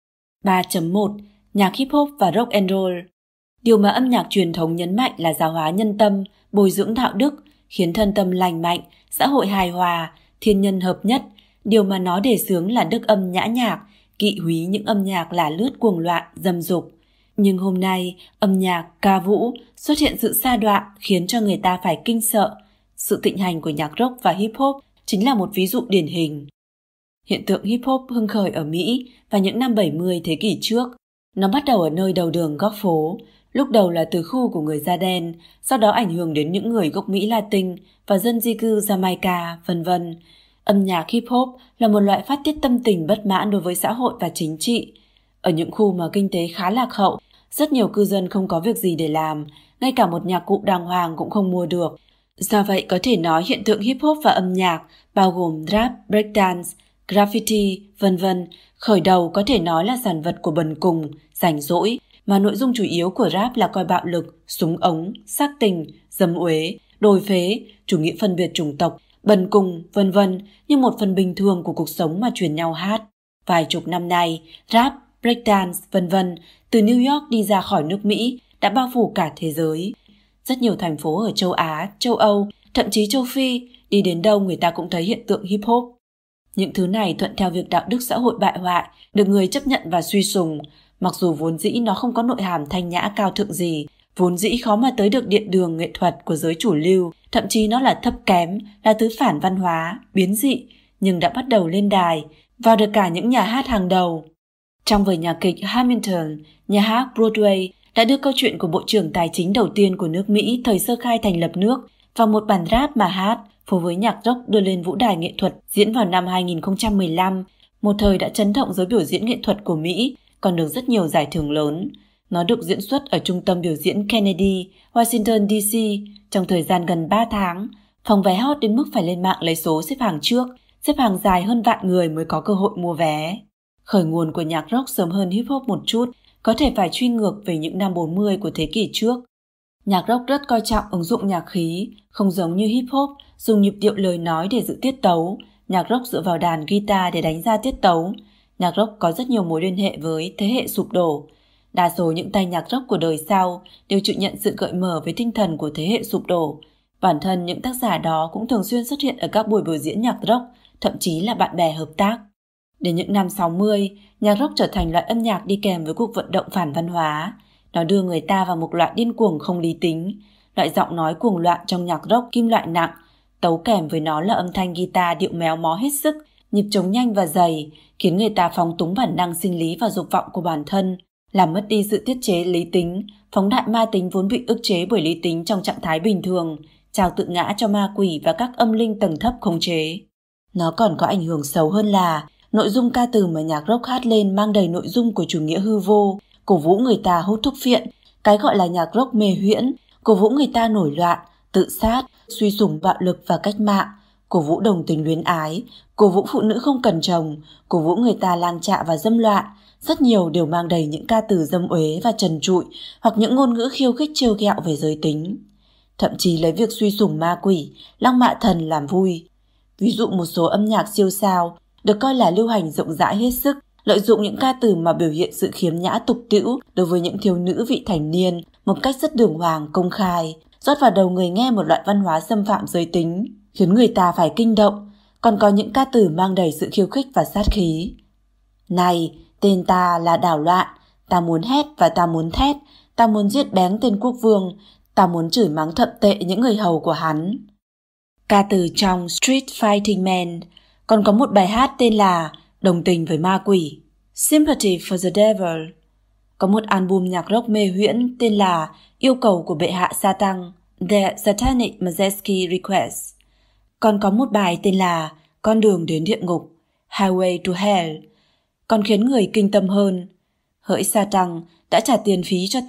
3.1. Nhạc hip hop và rock and roll. Điều mà âm nhạc truyền thống nhấn mạnh là giáo hóa nhân tâm, bồi dưỡng đạo đức, khiến thân tâm lành mạnh, xã hội hài hòa, thiên nhân hợp nhất. Điều mà nó đề xướng là đức âm nhã nhạc, kỵ húy những âm nhạc là lướt cuồng loạn, dâm dục. Nhưng hôm nay, âm nhạc, ca vũ xuất hiện sự sa đọa khiến cho người ta phải kinh sợ. Sự thịnh hành của nhạc rock và hip hop chính là một ví dụ điển hình. Hiện tượng hip hop hưng khởi ở Mỹ vào những năm 70 thế kỷ trước. Nó bắt đầu ở nơi đầu đường góc phố, lúc đầu là từ khu của người da đen, sau đó ảnh hưởng đến những người gốc Mỹ Latin và dân di cư Jamaica, vân vân. Âm nhạc hip hop là một loại phát tiết tâm tình bất mãn đối với xã hội và chính trị. Ở những khu mà kinh tế khá lạc hậu, rất nhiều cư dân không có việc gì để làm, ngay cả một nhạc cụ đàng hoàng cũng không mua được. Do vậy có thể nói hiện tượng hip hop và âm nhạc, bao gồm rap, breakdance, graffiti, v.v. khởi đầu có thể nói là sản vật của bần cùng, rảnh rỗi, mà nội dung chủ yếu của rap là coi bạo lực, súng ống, xác tình, dâm uế, đồi phế, chủ nghĩa phân biệt chủng tộc, bần cùng, v.v. như một phần bình thường của cuộc sống mà truyền nhau hát. Vài chục năm nay, rap, breakdance, v.v. từ New York đi ra khỏi nước Mỹ đã bao phủ cả thế giới. Rất nhiều thành phố ở châu Á, châu Âu, thậm chí châu Phi, đi đến đâu người ta cũng thấy hiện tượng hip hop. Những thứ này thuận theo việc đạo đức xã hội bại hoại, được người chấp nhận và suy sùng. Mặc dù vốn dĩ nó không có nội hàm thanh nhã cao thượng gì, vốn dĩ khó mà tới được điện đường nghệ thuật của giới chủ lưu, thậm chí nó là thấp kém, là thứ phản văn hóa, biến dị, nhưng đã bắt đầu lên đài, vào được cả những nhà hát hàng đầu. Trong vở nhạc kịch Hamilton, nhà hát Broadway đã đưa câu chuyện của Bộ trưởng Tài chính đầu tiên của nước Mỹ thời sơ khai thành lập nước vào một bản rap mà hát, phối với nhạc rock đưa lên vũ đài nghệ thuật diễn vào năm 2015, một thời đã chấn động giới biểu diễn nghệ thuật của Mỹ, còn được rất nhiều giải thưởng lớn. Nó được diễn xuất ở trung tâm biểu diễn Kennedy, Washington DC trong thời gian gần 3 tháng. Phòng vé hot đến mức phải lên mạng lấy số xếp hàng trước, xếp hàng dài hơn vạn người mới có cơ hội mua vé. Khởi nguồn của nhạc rock sớm hơn hip hop một chút, có thể phải truy ngược về những năm 40 của thế kỷ trước. Nhạc rock rất coi trọng ứng dụng nhạc khí, không giống như hip hop dùng nhịp điệu lời nói để giữ tiết tấu. Nhạc rock dựa vào đàn guitar để đánh ra tiết tấu. Nhạc rock có rất nhiều mối liên hệ với thế hệ sụp đổ. Đa số những tay nhạc rock của đời sau đều chịu nhận sự gợi mở với tinh thần của thế hệ sụp đổ. Bản thân những tác giả đó cũng thường xuyên xuất hiện ở các buổi biểu diễn nhạc rock, thậm chí là bạn bè hợp tác. Đến những năm 60, nhạc rock trở thành loại âm nhạc đi kèm với cuộc vận động phản văn hóa. Nó đưa người ta vào một loại điên cuồng không lý tính. Loại giọng nói cuồng loạn trong nhạc rock kim loại nặng, tấu kèm với nó là âm thanh guitar điệu méo mó hết sức, nhịp trống nhanh và dày, khiến người ta phóng túng bản năng sinh lý và dục vọng của bản thân, làm mất đi sự tiết chế lý tính, phóng đại ma tính vốn bị ức chế bởi lý tính trong trạng thái bình thường, trao tự ngã cho ma quỷ và các âm linh tầng thấp khống chế. Nó còn có ảnh hưởng xấu hơn là nội dung ca từ mà nhạc rock hát lên mang đầy nội dung của chủ nghĩa hư vô, cổ vũ người ta hút thuốc phiện, cái gọi là nhạc rock mê huyễn, cổ vũ người ta nổi loạn, tự sát, suy sùng bạo lực và cách mạng, cổ vũ đồng tình luyến ái, cổ vũ phụ nữ không cần chồng, cổ vũ người ta lang trạ và dâm loạn. Rất nhiều đều mang đầy những ca từ dâm uế và trần trụi hoặc những ngôn ngữ khiêu khích trêu ghẹo về giới tính. Thậm chí lấy việc suy sùng ma quỷ, lăng mạ thần làm vui. Ví dụ một số âm nhạc siêu sao được coi là lưu hành rộng rãi hết sức, lợi dụng những ca từ mà biểu hiện sự khiếm nhã tục tĩu đối với những thiếu nữ vị thành niên một cách rất đường hoàng công khai, rót vào đầu người nghe một loại văn hóa xâm phạm giới tính, khiến người ta phải kinh động. Còn có những ca từ mang đầy sự khiêu khích và sát khí. Này, tên ta là đảo loạn, ta muốn hét và ta muốn thét, ta muốn giết bén tên quốc vương, ta muốn chửi mắng thậm tệ những người hầu của hắn. Ca từ trong Street Fighting Man. Còn có một bài hát tên là Đồng tình với ma quỷ, Sympathy for the Devil. Có một album nhạc rock mê huyễn tên là Yêu cầu của bệ hạ Satan, The Satanic Majesty Request. Còn có một bài tên là Con đường đến địa ngục, Highway to Hell. Còn khiến người kinh tâm hơn. Hỡi Satan đã trả tiền phí cho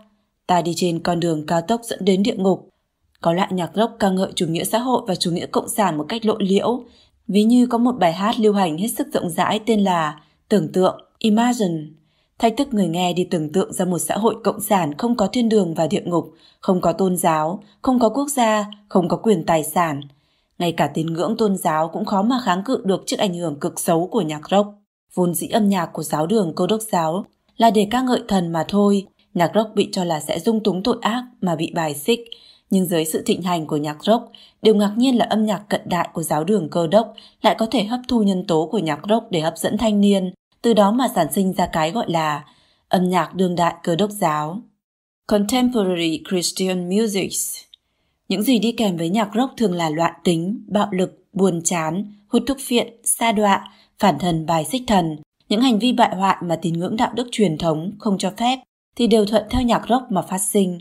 ta đi trên con đường cao tốc dẫn đến địa ngục. Có loại nhạc rock ca ngợi chủ nghĩa xã hội và chủ nghĩa cộng sản một cách lộ liễu. Ví như có một bài hát lưu hành hết sức rộng rãi tên là Tưởng tượng, Imagine, thách thức người nghe đi tưởng tượng ra một xã hội cộng sản không có thiên đường và địa ngục, không có tôn giáo, không có quốc gia, không có quyền tài sản. Ngay cả tín ngưỡng tôn giáo cũng khó mà kháng cự được trước ảnh hưởng cực xấu của nhạc rock. Vốn dĩ âm nhạc của giáo đường Cơ đốc giáo là để ca ngợi thần mà thôi, nhạc rock bị cho là sẽ dung túng tội ác mà bị bài xích. Nhưng dưới sự thịnh hành của nhạc rock, điều ngạc nhiên là âm nhạc cận đại của giáo đường Cơ đốc lại có thể hấp thu nhân tố của nhạc rock để hấp dẫn thanh niên, từ đó mà sản sinh ra cái gọi là âm nhạc đương đại Cơ đốc giáo. Contemporary Christian Music. Những gì đi kèm với nhạc rock thường là loạn tính, bạo lực, buồn chán, hút thuốc phiện, sa đọa, phản thần bài xích thần, những hành vi bại hoại mà tín ngưỡng đạo đức truyền thống không cho phép thì đều thuận theo nhạc rock mà phát sinh.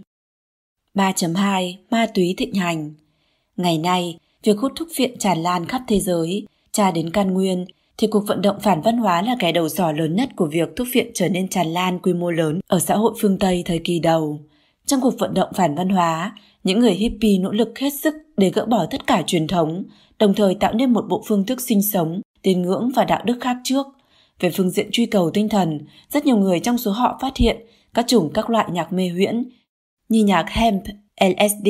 3.2 Ma túy thịnh hành. Ngày nay, việc hút thuốc phiện tràn lan khắp thế giới, Tra đến căn nguyên, thì cuộc vận động phản văn hóa là kẻ đầu sỏ lớn nhất của việc thuốc viện trở nên tràn lan quy mô lớn ở xã hội phương Tây thời kỳ đầu. Trong cuộc vận động phản văn hóa, những người hippie nỗ lực hết sức để gỡ bỏ tất cả truyền thống, đồng thời tạo nên một bộ phương thức sinh sống, tín ngưỡng và đạo đức khác trước. Về phương diện truy cầu tinh thần, rất nhiều người trong số họ phát hiện các chủng các loại nhạc mê huyễn như nhạc hemp, LSD,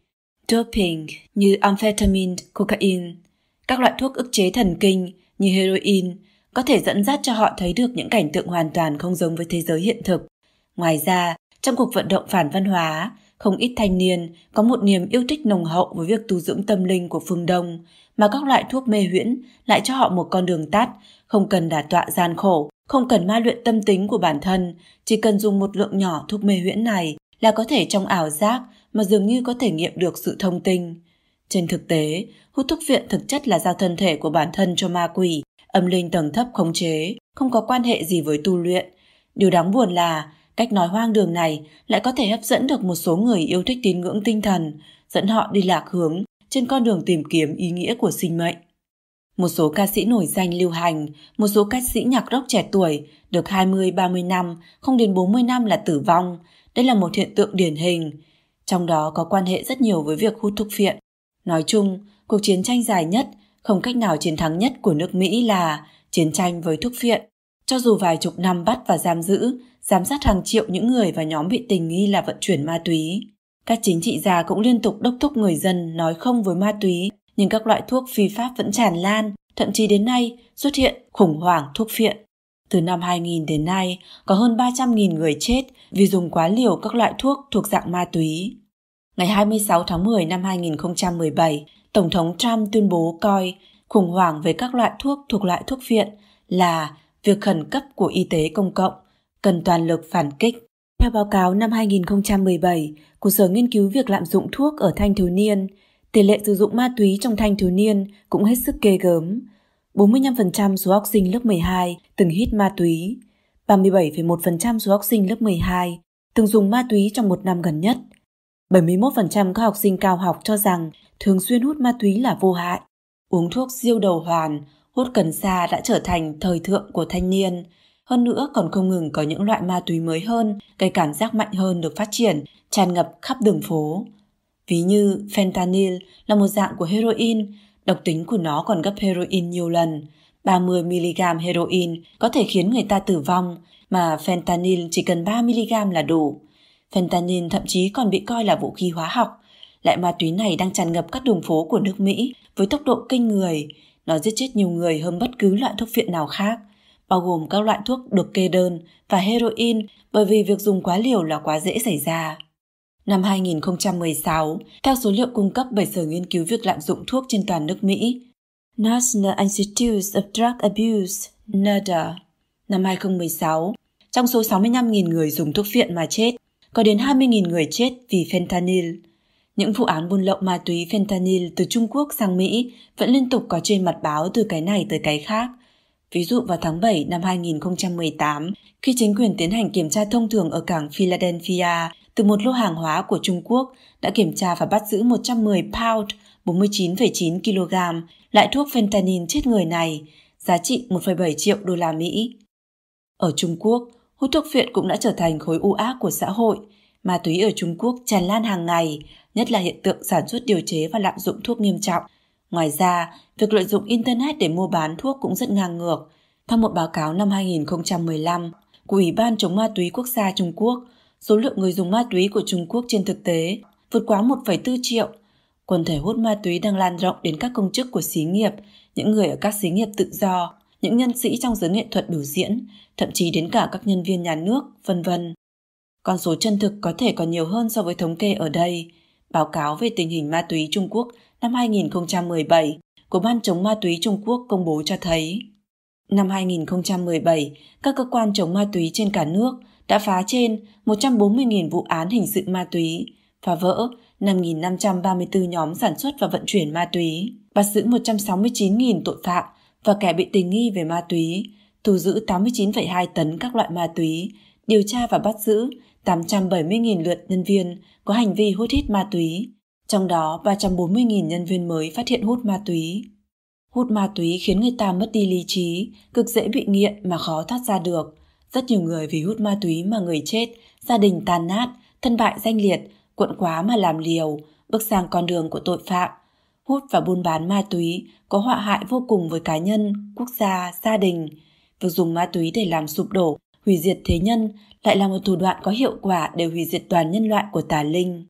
doping như amphetamine, cocaine, các loại thuốc ức chế thần kinh như heroin có thể dẫn dắt cho họ thấy được những cảnh tượng hoàn toàn không giống với thế giới hiện thực. Ngoài ra, trong cuộc vận động phản văn hóa, không ít thanh niên có một niềm yêu thích nồng hậu với việc tu dưỡng tâm linh của phương Đông, mà các loại thuốc mê huyễn lại cho họ một con đường tắt, không cần đả tọa gian khổ, không cần ma luyện tâm tính của bản thân, chỉ cần dùng một lượng nhỏ thuốc mê huyễn này là có thể trong ảo giác mà dường như có thể nghiệm được sự thông tinh. Trên thực tế, hút thuốc viện thực chất là giao thân thể của bản thân cho ma quỷ, âm linh tầng thấp khống chế, không có quan hệ gì với tu luyện. Điều đáng buồn là cách nói hoang đường này lại có thể hấp dẫn được một số người yêu thích tín ngưỡng tinh thần, dẫn họ đi lạc hướng trên con đường tìm kiếm ý nghĩa của sinh mệnh. Một số ca sĩ nổi danh lưu hành, một số ca sĩ nhạc rock trẻ tuổi được 20-30 năm, không đến 40 năm là tử vong. Đây là một hiện tượng điển hình, trong đó có quan hệ rất nhiều với việc hút thuốc viện. Nói chung, cuộc chiến tranh dài nhất, không cách nào chiến thắng nhất của nước Mỹ là chiến tranh với thuốc viện. Cho dù vài chục năm bắt và giam giữ, giám sát hàng triệu những người và nhóm bị tình nghi là vận chuyển ma túy. Các chính trị gia cũng liên tục đốc thúc người dân nói không với ma túy, nhưng các loại thuốc phi pháp vẫn tràn lan, thậm chí đến nay xuất hiện khủng hoảng thuốc viện. Từ năm 2000 đến nay, có hơn 300.000 người chết vì dùng quá liều các loại thuốc thuộc dạng ma túy. Ngày 26 tháng 10 năm 2017, Tổng thống Trump tuyên bố coi khủng hoảng về các loại thuốc thuộc loại thuốc viện là việc khẩn cấp của y tế công cộng, cần toàn lực phản kích. Theo báo cáo năm 2017 của Sở Nghiên cứu việc lạm dụng thuốc ở thanh thiếu niên, tỷ lệ sử dụng ma túy trong thanh thiếu niên cũng hết sức ghê gớm. 45% số học sinh lớp 12 từng hít ma túy, 37,1% số học sinh lớp 12 từng dùng ma túy trong một năm gần nhất. 71% các học sinh cao học cho rằng thường xuyên hút ma túy là vô hại. Uống thuốc diêu đầu hoàn, hút cần sa đã trở thành thời thượng của thanh niên. Hơn nữa còn không ngừng có những loại ma túy mới hơn, gây cảm giác mạnh hơn được phát triển, tràn ngập khắp đường phố. Ví như fentanyl là một dạng của heroin, độc tính của nó còn gấp heroin nhiều lần. 30mg heroin có thể khiến người ta tử vong, mà fentanyl chỉ cần 3mg là đủ. Fentanyl thậm chí còn bị coi là vũ khí hóa học. Loại ma túy này đang tràn ngập các đường phố của nước Mỹ với tốc độ kinh người. Nó giết chết nhiều người hơn bất cứ loại thuốc viện nào khác, bao gồm các loại thuốc được kê đơn và heroin, bởi vì việc dùng quá liều là quá dễ xảy ra. Năm 2016, theo số liệu cung cấp bởi Sở Nghiên cứu việc lạm dụng thuốc trên toàn nước Mỹ, National Institute of Drug Abuse, NIDA, năm 2016, trong số 65.000 người dùng thuốc viện mà chết, có đến 20.000 người chết vì fentanyl. Những vụ án buôn lậu ma túy fentanyl từ Trung Quốc sang Mỹ vẫn liên tục có trên mặt báo từ cái này tới cái khác. Ví dụ vào tháng 7 năm 2018, khi chính quyền tiến hành kiểm tra thông thường ở cảng Philadelphia từ một lô hàng hóa của Trung Quốc, đã kiểm tra và bắt giữ 110 pound, 49,9 kg, loại thuốc fentanyl chết người này, giá trị 1,7 triệu đô la Mỹ. Ở Trung Quốc, hút thuốc viện cũng đã trở thành khối u ác của xã hội. Ma túy ở Trung Quốc tràn lan hàng ngày, nhất là hiện tượng sản xuất, điều chế và lạm dụng thuốc nghiêm trọng. Ngoài ra, việc lợi dụng Internet để mua bán thuốc cũng rất ngang ngược. Theo một báo cáo năm 2015 của Ủy ban chống ma túy quốc gia Trung Quốc, số lượng người dùng ma túy của Trung Quốc trên thực tế vượt quá 1,4 triệu. Quần thể hút ma túy đang lan rộng đến các công chức của xí nghiệp, những người ở các xí nghiệp tự do, những nhân sĩ trong giới nghệ thuật biểu diễn, thậm chí đến cả các nhân viên nhà nước, vân vân. Con số chân thực có thể còn nhiều hơn so với thống kê ở đây. Báo cáo về tình hình ma túy Trung Quốc năm 2017 của Ban chống ma túy Trung Quốc công bố cho thấy, năm 2017, các cơ quan chống ma túy trên cả nước đã phá trên 140.000 vụ án hình sự ma túy, phá vỡ 5.534 nhóm sản xuất và vận chuyển ma túy, bắt giữ 169.000 tội phạm và kẻ bị tình nghi về ma túy, thu giữ 89,2 tấn các loại ma túy, điều tra và bắt giữ 870.000 lượt nhân viên có hành vi hút hít ma túy, trong đó 340.000 nhân viên mới phát hiện hút ma túy. Hút ma túy khiến người ta mất đi lý trí, cực dễ bị nghiện mà khó thoát ra được. Rất nhiều người vì hút ma túy mà người chết, gia đình tan nát, thân bại danh liệt, quẫn quá mà làm liều, bước sang con đường của tội phạm. Hút và buôn bán ma túy có họa hại vô cùng với cá nhân, quốc gia, gia đình. Việc dùng ma túy để làm sụp đổ, hủy diệt thế nhân lại là một thủ đoạn có hiệu quả để hủy diệt toàn nhân loại của tà linh.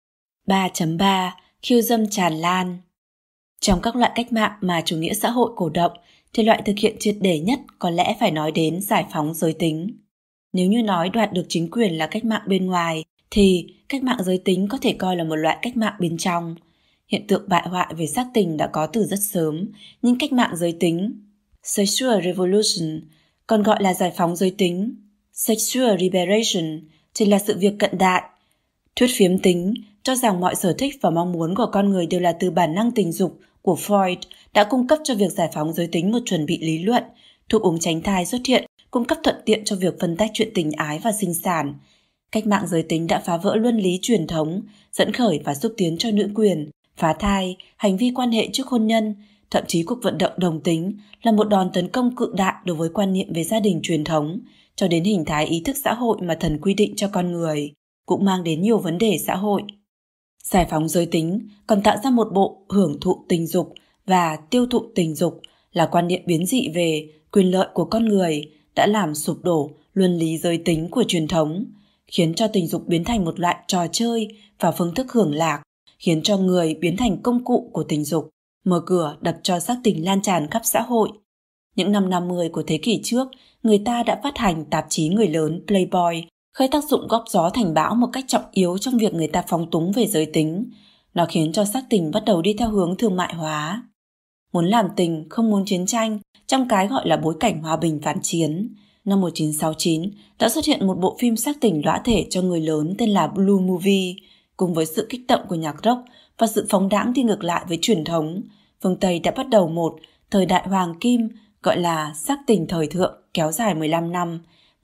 3.3. Khiêu dâm tràn lan. Trong các loại cách mạng mà chủ nghĩa xã hội cổ động, thì loại thực hiện triệt để nhất có lẽ phải nói đến giải phóng giới tính. Nếu như nói đoạt được chính quyền là cách mạng bên ngoài, thì cách mạng giới tính có thể coi là một loại cách mạng bên trong. Hiện tượng bại hoại về sắc tình đã có từ rất sớm, nhưng cách mạng giới tính, Sexual Revolution, còn gọi là giải phóng giới tính, Sexual Liberation, chỉ là sự việc cận đại. Thuyết phiếm tính cho rằng mọi sở thích và mong muốn của con người đều là từ bản năng tình dục của Freud đã cung cấp cho việc giải phóng giới tính một chuẩn bị lý luận. Thuốc uống tránh thai xuất hiện, cung cấp thuận tiện cho việc phân tách chuyện tình ái và sinh sản. Cách mạng giới tính đã phá vỡ luân lý truyền thống, dẫn khởi và xúc tiến cho nữ quyền, phá thai, hành vi quan hệ trước hôn nhân, thậm chí cuộc vận động đồng tính là một đòn tấn công cự đại đối với quan niệm về gia đình truyền thống, cho đến hình thái ý thức xã hội mà thần quy định cho con người, cũng mang đến nhiều vấn đề xã hội. Giải phóng giới tính còn tạo ra một bộ hưởng thụ tình dục và tiêu thụ tình dục là quan niệm biến dị về quyền lợi của con người đã làm sụp đổ luân lý giới tính của truyền thống, khiến cho tình dục biến thành một loại trò chơi và phương thức hưởng lạc, khiến cho người biến thành công cụ của tình dục, mở cửa đập cho sắc tình lan tràn khắp xã hội. Những năm 50 của thế kỷ trước, người ta đã phát hành tạp chí người lớn Playboy, khơi tác dụng góp gió thành bão một cách trọng yếu trong việc người ta phóng túng về giới tính. Nó khiến cho sắc tình bắt đầu đi theo hướng thương mại hóa. Muốn làm tình, không muốn chiến tranh, trong cái gọi là bối cảnh hòa bình phản chiến. Năm 1969 đã xuất hiện một bộ phim sắc tình lõa thể cho người lớn tên là Blue Movie, cùng với sự kích động của nhạc rock và sự phóng đãng đi ngược lại với truyền thống. Phương Tây đã bắt đầu một thời đại hoàng kim gọi là sắc tình thời thượng kéo dài 15 năm,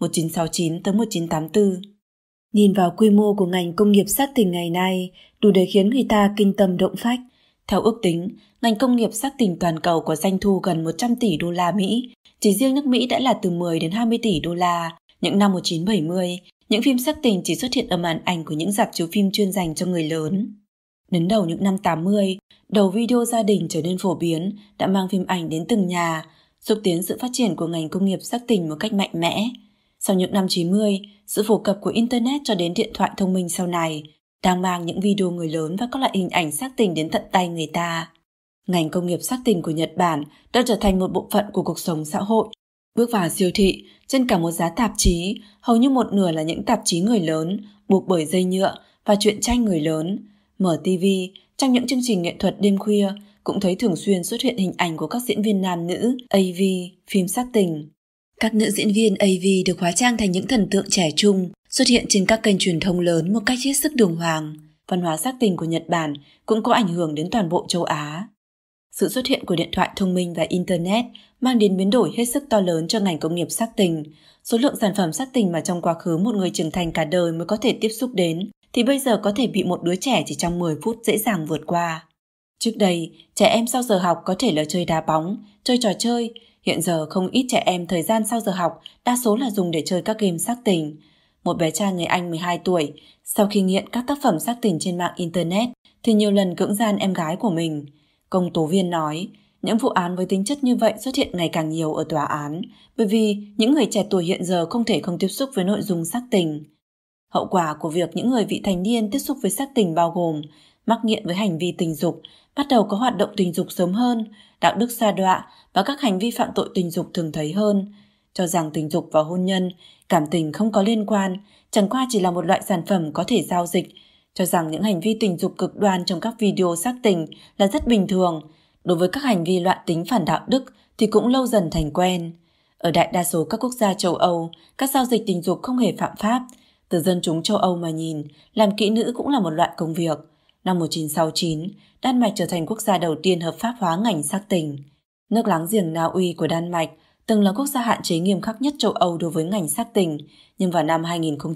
1969 tới 1984. Nhìn vào quy mô của ngành công nghiệp sắc tình ngày nay, đủ để khiến người ta kinh tâm động phách. Theo ước tính, ngành công nghiệp sắc tình toàn cầu có doanh thu gần 100 tỷ đô la Mỹ, chỉ riêng nước Mỹ đã là từ 10 đến 20 tỷ đô la. Những năm 1970, những phim sắc tình chỉ xuất hiện ở màn ảnh của những rạp chiếu phim chuyên dành cho người lớn. Đến đầu những năm 80, đầu video gia đình trở nên phổ biến đã mang phim ảnh đến từng nhà, xúc tiến sự phát triển của ngành công nghiệp sắc tình một cách mạnh mẽ. Sau những năm 90, sự phổ cập của Internet cho đến điện thoại thông minh sau này đang mang những video người lớn và các loại hình ảnh sắc tình đến tận tay người ta. Ngành công nghiệp sắc tình của Nhật Bản đã trở thành một bộ phận của cuộc sống xã hội. Bước vào siêu thị, trên cả một giá tạp chí, hầu như một nửa là những tạp chí người lớn, buộc bởi dây nhựa và truyện tranh người lớn. Mở TV, trong những chương trình nghệ thuật đêm khuya, cũng thấy thường xuyên xuất hiện hình ảnh của các diễn viên nam nữ, AV, phim sắc tình. Các nữ diễn viên AV được hóa trang thành những thần tượng trẻ trung, xuất hiện trên các kênh truyền thông lớn một cách hết sức đường hoàng. Văn hóa sắc tình của Nhật Bản cũng có ảnh hưởng đến toàn bộ châu Á. Sự xuất hiện của điện thoại thông minh và Internet mang đến biến đổi hết sức to lớn cho ngành công nghiệp sắc tình. Số lượng sản phẩm sắc tình mà trong quá khứ một người trưởng thành cả đời mới có thể tiếp xúc đến, thì bây giờ có thể bị một đứa trẻ chỉ trong 10 phút dễ dàng vượt qua. Trước đây, trẻ em sau giờ học có thể là chơi đá bóng, chơi trò chơi. Hiện giờ không ít trẻ em thời gian sau giờ học đa số là dùng để chơi các game sắc tình. Một bé trai người Anh 12 tuổi, sau khi nghiện các tác phẩm sắc tình trên mạng Internet, thì nhiều lần cưỡng gian em gái của mình. Công tố viên nói, những vụ án với tính chất như vậy xuất hiện ngày càng nhiều ở tòa án, bởi vì những người trẻ tuổi hiện giờ không thể không tiếp xúc với nội dung sắc tình. Hậu quả của việc những người vị thành niên tiếp xúc với sắc tình bao gồm mắc nghiện với hành vi tình dục, bắt đầu có hoạt động tình dục sớm hơn, đạo đức sa đọa và các hành vi phạm tội tình dục thường thấy hơn, cho rằng tình dục và hôn nhân, cảm tình không có liên quan, chẳng qua chỉ là một loại sản phẩm có thể giao dịch, cho rằng những hành vi tình dục cực đoan trong các video sắc tình là rất bình thường. Đối với các hành vi loạn tính phản đạo đức thì cũng lâu dần thành quen. Ở đại đa số các quốc gia châu Âu, các giao dịch tình dục không hề phạm pháp. Từ dân chúng châu Âu mà nhìn, làm kỹ nữ cũng là một loại công việc. Năm 1969, Đan Mạch trở thành quốc gia đầu tiên hợp pháp hóa ngành sắc tình. Nước láng giềng Na Uy của Đan Mạch từng là quốc gia hạn chế nghiêm khắc nhất châu Âu đối với ngành sắc tình, nhưng vào năm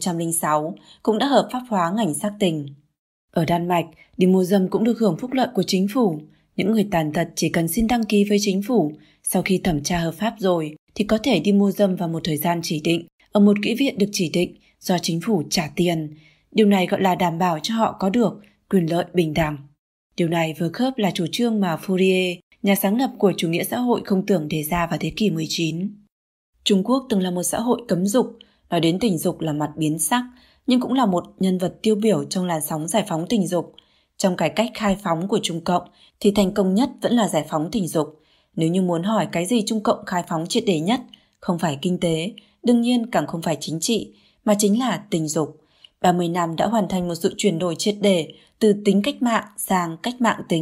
2006 cũng đã hợp pháp hóa ngành sắc tình. Ở Đan Mạch, đi mua dâm cũng được hưởng phúc lợi của chính phủ. Những người tàn tật chỉ cần xin đăng ký với chính phủ, sau khi thẩm tra hợp pháp rồi thì có thể đi mua dâm vào một thời gian chỉ định, ở một kỹ viện được chỉ định do chính phủ trả tiền. Điều này gọi là đảm bảo cho họ có được quyền lợi bình đẳng. Điều này vừa khớp là chủ trương mà Fourier, nhà sáng lập của chủ nghĩa xã hội không tưởng đề ra vào thế kỷ 19. Trung Quốc từng là một xã hội cấm dục, nói đến tình dục là mặt biến sắc, nhưng cũng là một nhân vật tiêu biểu trong làn sóng giải phóng tình dục. Trong cải cách khai phóng của Trung Cộng thì thành công nhất vẫn là giải phóng tình dục. Nếu như muốn hỏi cái gì Trung Cộng khai phóng triệt để nhất, không phải kinh tế, đương nhiên càng không phải chính trị, mà chính là tình dục. 30 năm đã hoàn thành một sự chuyển đổi triệt để từ tính cách mạng sang cách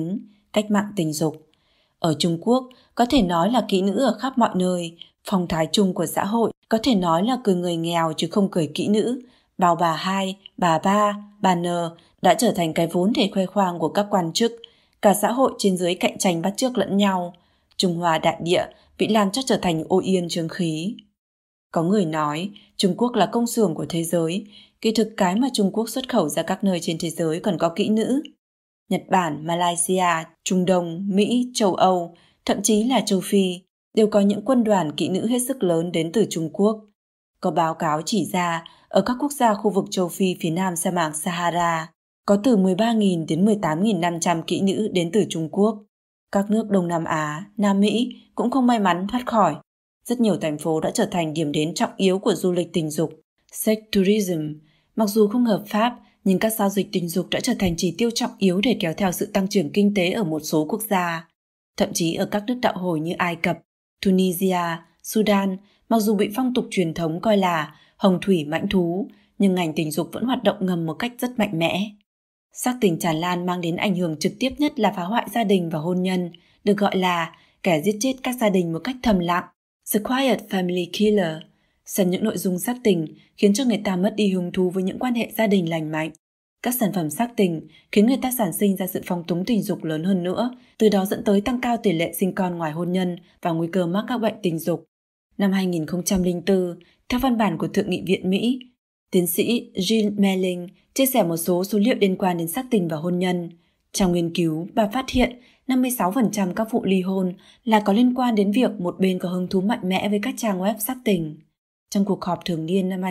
mạng tình dục. Ở Trung Quốc, có thể nói là kỹ nữ ở khắp mọi nơi. Phong thái chung của xã hội có thể nói là cười người nghèo chứ không cười kỹ nữ. Bao bà hai, bà ba, bà n đã trở thành cái vốn để khoe khoang của các quan chức. Cả xã hội trên dưới cạnh tranh bắt chước lẫn nhau. Trung Hoa đại địa bị làm cho trở thành ô yên chương khí. Có người nói Trung Quốc là công xưởng của thế giới. Kỳ thực cái mà Trung Quốc xuất khẩu ra các nơi trên thế giới còn có kỹ nữ. Nhật Bản, Malaysia, Trung Đông, Mỹ, châu Âu, thậm chí là châu Phi đều có những quân đoàn kỹ nữ hết sức lớn đến từ Trung Quốc. Có báo cáo chỉ ra, ở các quốc gia khu vực châu Phi phía nam sa mạc Sahara, có từ 13.000 đến 18.500 kỹ nữ đến từ Trung Quốc. Các nước Đông Nam Á, Nam Mỹ cũng không may mắn thoát khỏi. Rất nhiều thành phố đã trở thành điểm đến trọng yếu của du lịch tình dục, sex tourism. Mặc dù không hợp pháp, nhưng các giao dịch tình dục đã trở thành chỉ tiêu trọng yếu để kéo theo sự tăng trưởng kinh tế ở một số quốc gia. Thậm chí ở các nước đạo hồi như Ai Cập, Tunisia, Sudan, mặc dù bị phong tục truyền thống coi là hồng thủy mãnh thú, nhưng ngành tình dục vẫn hoạt động ngầm một cách rất mạnh mẽ. Sắc tình tràn lan mang đến ảnh hưởng trực tiếp nhất là phá hoại gia đình và hôn nhân, được gọi là kẻ giết chết các gia đình một cách thầm lặng, The Quiet Family Killer. Xem những nội dung sắc tình khiến cho người ta mất đi hứng thú với những quan hệ gia đình lành mạnh. Các sản phẩm sắc tình khiến người ta sản sinh ra sự phóng túng tình dục lớn hơn nữa, từ đó dẫn tới tăng cao tỷ lệ sinh con ngoài hôn nhân và nguy cơ mắc các bệnh tình dục. Năm 2004, theo văn bản của Thượng nghị viện Mỹ, tiến sĩ Jill Melling chia sẻ một số số liệu liên quan đến sắc tình và hôn nhân. Trong nghiên cứu, bà phát hiện 56% các vụ ly hôn là có liên quan đến việc một bên có hứng thú mạnh mẽ với các trang web sắc tình. Trong cuộc họp thường niên năm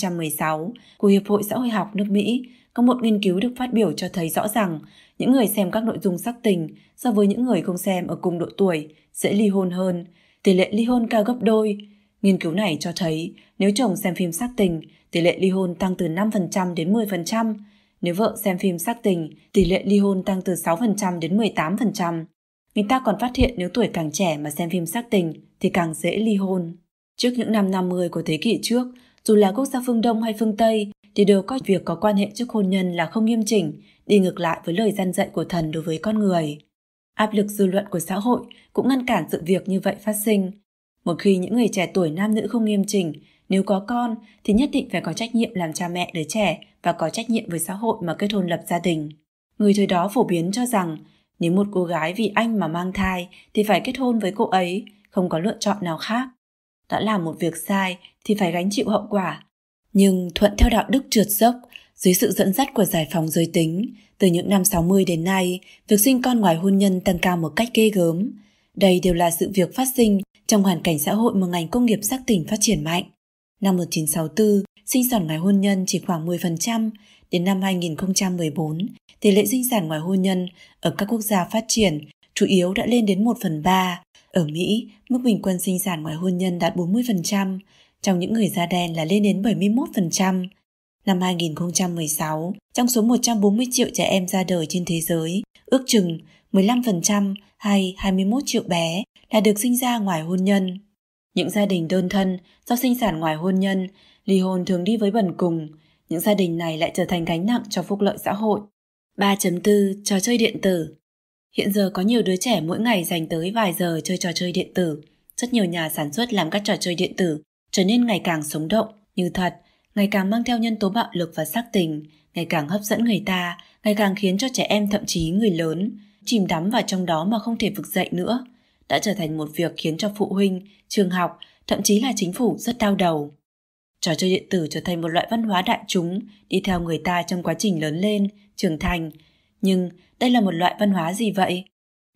2016 của Hiệp hội Xã hội học nước Mỹ, có một nghiên cứu được phát biểu cho thấy rõ rằng những người xem các nội dung sắc tình so với những người không xem ở cùng độ tuổi dễ ly hôn hơn, tỷ lệ ly hôn cao gấp đôi. Nghiên cứu này cho thấy nếu chồng xem phim sắc tình, tỷ lệ ly hôn tăng từ 5% đến 10%. Nếu vợ xem phim sắc tình, tỷ lệ ly hôn tăng từ 6% đến 18%. Người ta còn phát hiện nếu tuổi càng trẻ mà xem phim sắc tình thì càng dễ ly hôn. Trước những năm 50 của thế kỷ trước, dù là quốc gia phương Đông hay phương Tây, thì đều coi việc có quan hệ trước hôn nhân là không nghiêm chỉnh, đi ngược lại với lời răn dạy của thần đối với con người. Áp lực dư luận của xã hội cũng ngăn cản sự việc như vậy phát sinh. Một khi những người trẻ tuổi nam nữ không nghiêm chỉnh, nếu có con thì nhất định phải có trách nhiệm làm cha mẹ đứa trẻ và có trách nhiệm với xã hội mà kết hôn lập gia đình. Người thời đó phổ biến cho rằng nếu một cô gái vì anh mà mang thai thì phải kết hôn với cô ấy, không có lựa chọn nào khác. Đã làm một việc sai thì phải gánh chịu hậu quả. Nhưng thuận theo đạo đức trượt dốc, dưới sự dẫn dắt của giải phóng giới tính, từ những năm 60 đến nay, việc sinh con ngoài hôn nhân tăng cao một cách ghê gớm. Đây đều là sự việc phát sinh trong hoàn cảnh xã hội mà ngành công nghiệp sắc tình phát triển mạnh. Năm 1964, sinh sản ngoài hôn nhân chỉ khoảng 10%, đến năm 2014, tỷ lệ sinh sản ngoài hôn nhân ở các quốc gia phát triển chủ yếu đã lên đến 1/3. Ở Mỹ, mức bình quân sinh sản ngoài hôn nhân đạt 40%, trong những người da đen là lên đến 71%. Năm 2016, trong số 140 triệu trẻ em ra đời trên thế giới, ước chừng 15% hay 21 triệu bé là được sinh ra ngoài hôn nhân. Những gia đình đơn thân do sinh sản ngoài hôn nhân, ly hôn thường đi với bần cùng. Những gia đình này lại trở thành gánh nặng cho phúc lợi xã hội. 3.4 Trò chơi điện tử. Hiện giờ có nhiều đứa trẻ mỗi ngày dành tới vài giờ chơi trò chơi điện tử. Rất nhiều nhà sản xuất làm các trò chơi điện tử trở nên ngày càng sống động, như thật, ngày càng mang theo nhân tố bạo lực và sắc tình, ngày càng hấp dẫn người ta, ngày càng khiến cho trẻ em thậm chí người lớn chìm đắm vào trong đó mà không thể vực dậy nữa. Đã trở thành một việc khiến cho phụ huynh, trường học, thậm chí là chính phủ rất đau đầu. Trò chơi điện tử trở thành một loại văn hóa đại chúng đi theo người ta trong quá trình lớn lên, trưởng thành. Nhưng đây là một loại văn hóa gì vậy?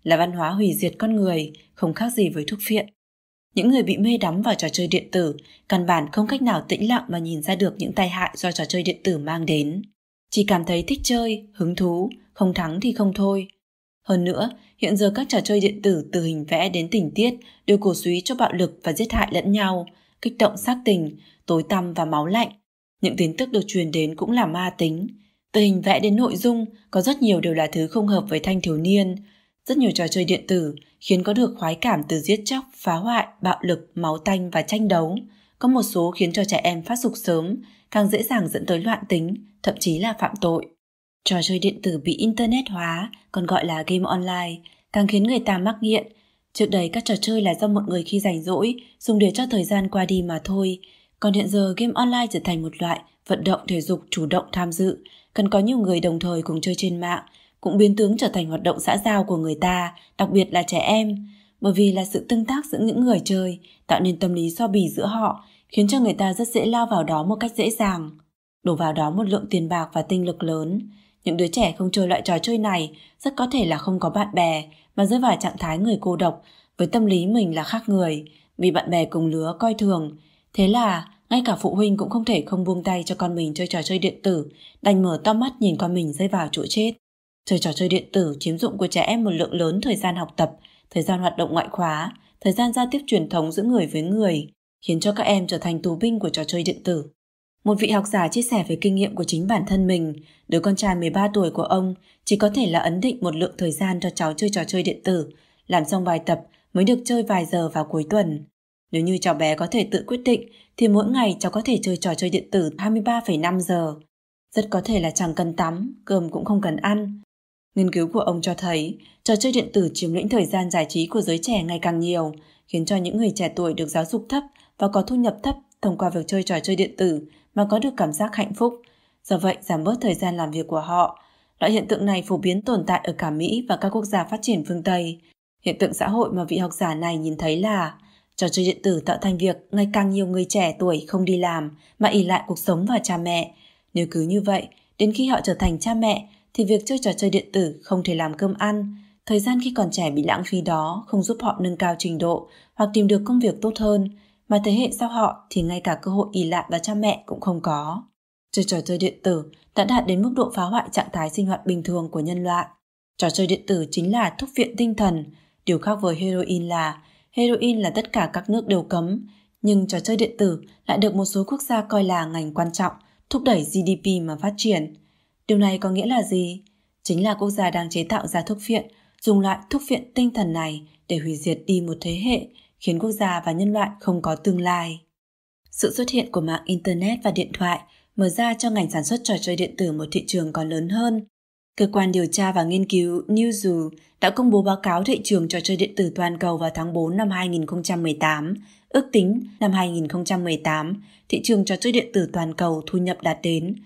là văn hóa hủy diệt con người, không khác gì với thuốc phiện. Những người bị mê đắm vào trò chơi điện tử căn bản không cách nào tĩnh lặng mà nhìn ra được những tai hại do trò chơi điện tử mang đến. Chỉ cảm thấy thích chơi, hứng thú, không thắng thì không thôi. Hơn nữa, hiện giờ các trò chơi điện tử từ hình vẽ đến tình tiết đều cổ suý cho bạo lực và giết hại lẫn nhau, kích động xác tình, tối tăm và máu lạnh. Những tin tức được truyền đến cũng là ma tính. Từ hình vẽ đến nội dung, có rất nhiều đều là thứ không hợp với thanh thiếu niên. Rất nhiều trò chơi điện tử khiến có được khoái cảm từ giết chóc, phá hoại, bạo lực, máu tanh và tranh đấu. Có một số khiến cho trẻ em phát dục sớm, càng dễ dàng dẫn tới loạn tính, thậm chí là phạm tội. Trò chơi điện tử bị internet hóa, còn gọi là game online, càng khiến người ta mắc nghiện. Trước đây các trò chơi là do một người khi rảnh rỗi dùng để cho thời gian qua đi mà thôi. Còn hiện giờ game online trở thành một loại vận động thể dục chủ động tham dự, cần có nhiều người đồng thời cùng chơi trên mạng, cũng biến tướng trở thành hoạt động xã giao của người ta, đặc biệt là trẻ em. Bởi vì là sự tương tác giữa những người chơi, tạo nên tâm lý so bì giữa họ, khiến cho người ta rất dễ lao vào đó một cách dễ dàng. Đổ vào đó một lượng tiền bạc và tinh lực lớn. Những đứa trẻ không chơi loại trò chơi này rất có thể là không có bạn bè, mà rơi vào trạng thái người cô độc, với tâm lý mình là khác người, vì bạn bè cùng lứa coi thường. Thế là ngay cả phụ huynh cũng không thể không buông tay cho con mình chơi trò chơi điện tử, đành mở to mắt nhìn con mình rơi vào chỗ chết. Chơi trò chơi điện tử chiếm dụng của trẻ em một lượng lớn thời gian học tập, thời gian hoạt động ngoại khóa, thời gian giao tiếp truyền thống giữa người với người, khiến cho các em trở thành tù binh của trò chơi điện tử. Một vị học giả chia sẻ về kinh nghiệm của chính bản thân mình, đứa con trai 13 tuổi của ông chỉ có thể là ấn định một lượng thời gian cho cháu chơi trò chơi điện tử, làm xong bài tập mới được chơi vài giờ vào cuối tuần. Nếu như cháu bé có thể tự quyết định thì mỗi ngày cháu có thể chơi trò chơi điện tử 23,5 giờ. Rất có thể là chẳng cần tắm, cơm cũng không cần ăn. Nghiên cứu của ông cho thấy trò chơi điện tử chiếm lĩnh thời gian giải trí của giới trẻ ngày càng nhiều, khiến cho những người trẻ tuổi được giáo dục thấp và có thu nhập thấp thông qua việc chơi trò chơi điện tử mà có được cảm giác hạnh phúc, do vậy giảm bớt thời gian làm việc của họ. Loại hiện tượng này phổ biến tồn tại ở cả Mỹ và các quốc gia phát triển phương Tây. Hiện tượng xã hội mà vị học giả này nhìn thấy là trò chơi điện tử tạo thành việc ngày càng nhiều người trẻ tuổi không đi làm mà ỷ lại cuộc sống và cha mẹ. Nếu cứ như vậy, đến khi họ trở thành cha mẹ thì việc chơi trò chơi điện tử không thể làm cơm ăn. Thời gian khi còn trẻ bị lãng phí đó không giúp họ nâng cao trình độ hoặc tìm được công việc tốt hơn, mà thế hệ sau họ thì ngay cả cơ hội ỷ lại vào cha mẹ cũng không có. Chơi trò chơi điện tử đã đạt đến mức độ phá hoại trạng thái sinh hoạt bình thường của nhân loại. Trò chơi điện tử chính là thuốc viện tinh thần. Điều khác với heroin là tất cả các nước đều cấm, nhưng trò chơi điện tử lại được một số quốc gia coi là ngành quan trọng, thúc đẩy GDP mà phát triển. Điều này có nghĩa là gì? Chính là quốc gia đang chế tạo ra thuốc viện, dùng loại thuốc viện tinh thần này để hủy diệt đi một thế hệ, khiến quốc gia và nhân loại không có tương lai. Sự xuất hiện của mạng Internet và điện thoại mở ra cho ngành sản xuất trò chơi điện tử một thị trường còn lớn hơn. Cơ quan điều tra và nghiên cứu Newzoo đã công bố báo cáo thị trường trò chơi điện tử toàn cầu vào tháng 4 năm 2018. Ước tính năm 2018, thị trường trò chơi điện tử toàn cầu thu nhập đạt đến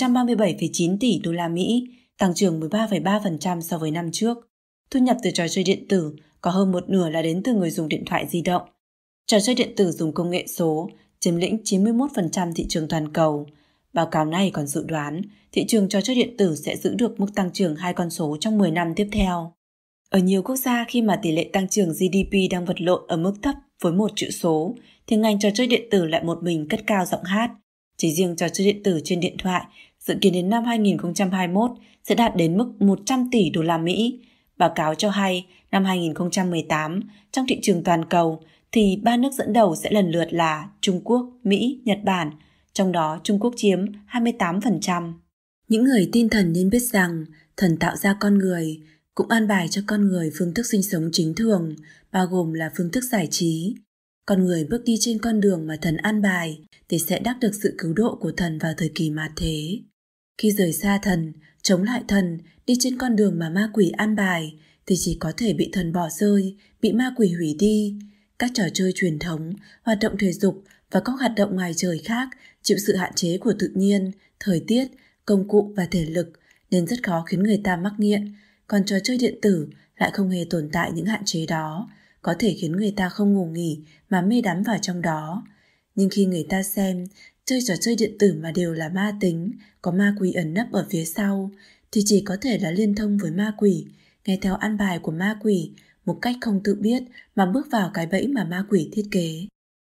137,9 tỷ đô la Mỹ, tăng trưởng 13,3% so với năm trước. Thu nhập từ trò chơi điện tử có hơn một nửa là đến từ người dùng điện thoại di động. Trò chơi điện tử dùng công nghệ số chiếm lĩnh 91% thị trường toàn cầu. Báo cáo này còn dự đoán thị trường trò chơi điện tử sẽ giữ được mức tăng trưởng 2 con số trong 10 năm tiếp theo. Ở nhiều quốc gia khi mà tỷ lệ tăng trưởng GDP đang vật lộn ở mức thấp với một chữ số, thì ngành trò chơi điện tử lại một mình cất cao giọng hát. Chỉ riêng trò chơi điện tử trên điện thoại dự kiến đến năm 2021 sẽ đạt đến mức 100 tỷ đô la Mỹ. Báo cáo cho hay năm 2018 trong thị trường toàn cầu thì 3 nước dẫn đầu sẽ lần lượt là Trung Quốc, Mỹ, Nhật Bản, trong đó Trung Quốc chiếm 28%. Những người tin thần nên biết rằng thần tạo ra con người, cũng an bài cho con người phương thức sinh sống chính thường, bao gồm là phương thức giải trí. Con người bước đi trên con đường mà thần an bài thì sẽ đắc được sự cứu độ của thần vào thời kỳ mạt thế. Khi rời xa thần, chống lại thần, đi trên con đường mà ma quỷ an bài thì chỉ có thể bị thần bỏ rơi, bị ma quỷ hủy đi. Các trò chơi truyền thống, hoạt động thể dục và các hoạt động ngoài trời khác chịu sự hạn chế của tự nhiên, thời tiết, công cụ và thể lực nên rất khó khiến người ta mắc nghiện. Còn trò chơi điện tử lại không hề tồn tại những hạn chế đó, có thể khiến người ta không ngủ nghỉ mà mê đắm vào trong đó. Nhưng khi người ta xem, chơi trò chơi điện tử mà đều là ma tính, có ma quỷ ẩn nấp ở phía sau, thì chỉ có thể là liên thông với ma quỷ, nghe theo an bài của ma quỷ một cách không tự biết mà bước vào cái bẫy mà ma quỷ thiết kế.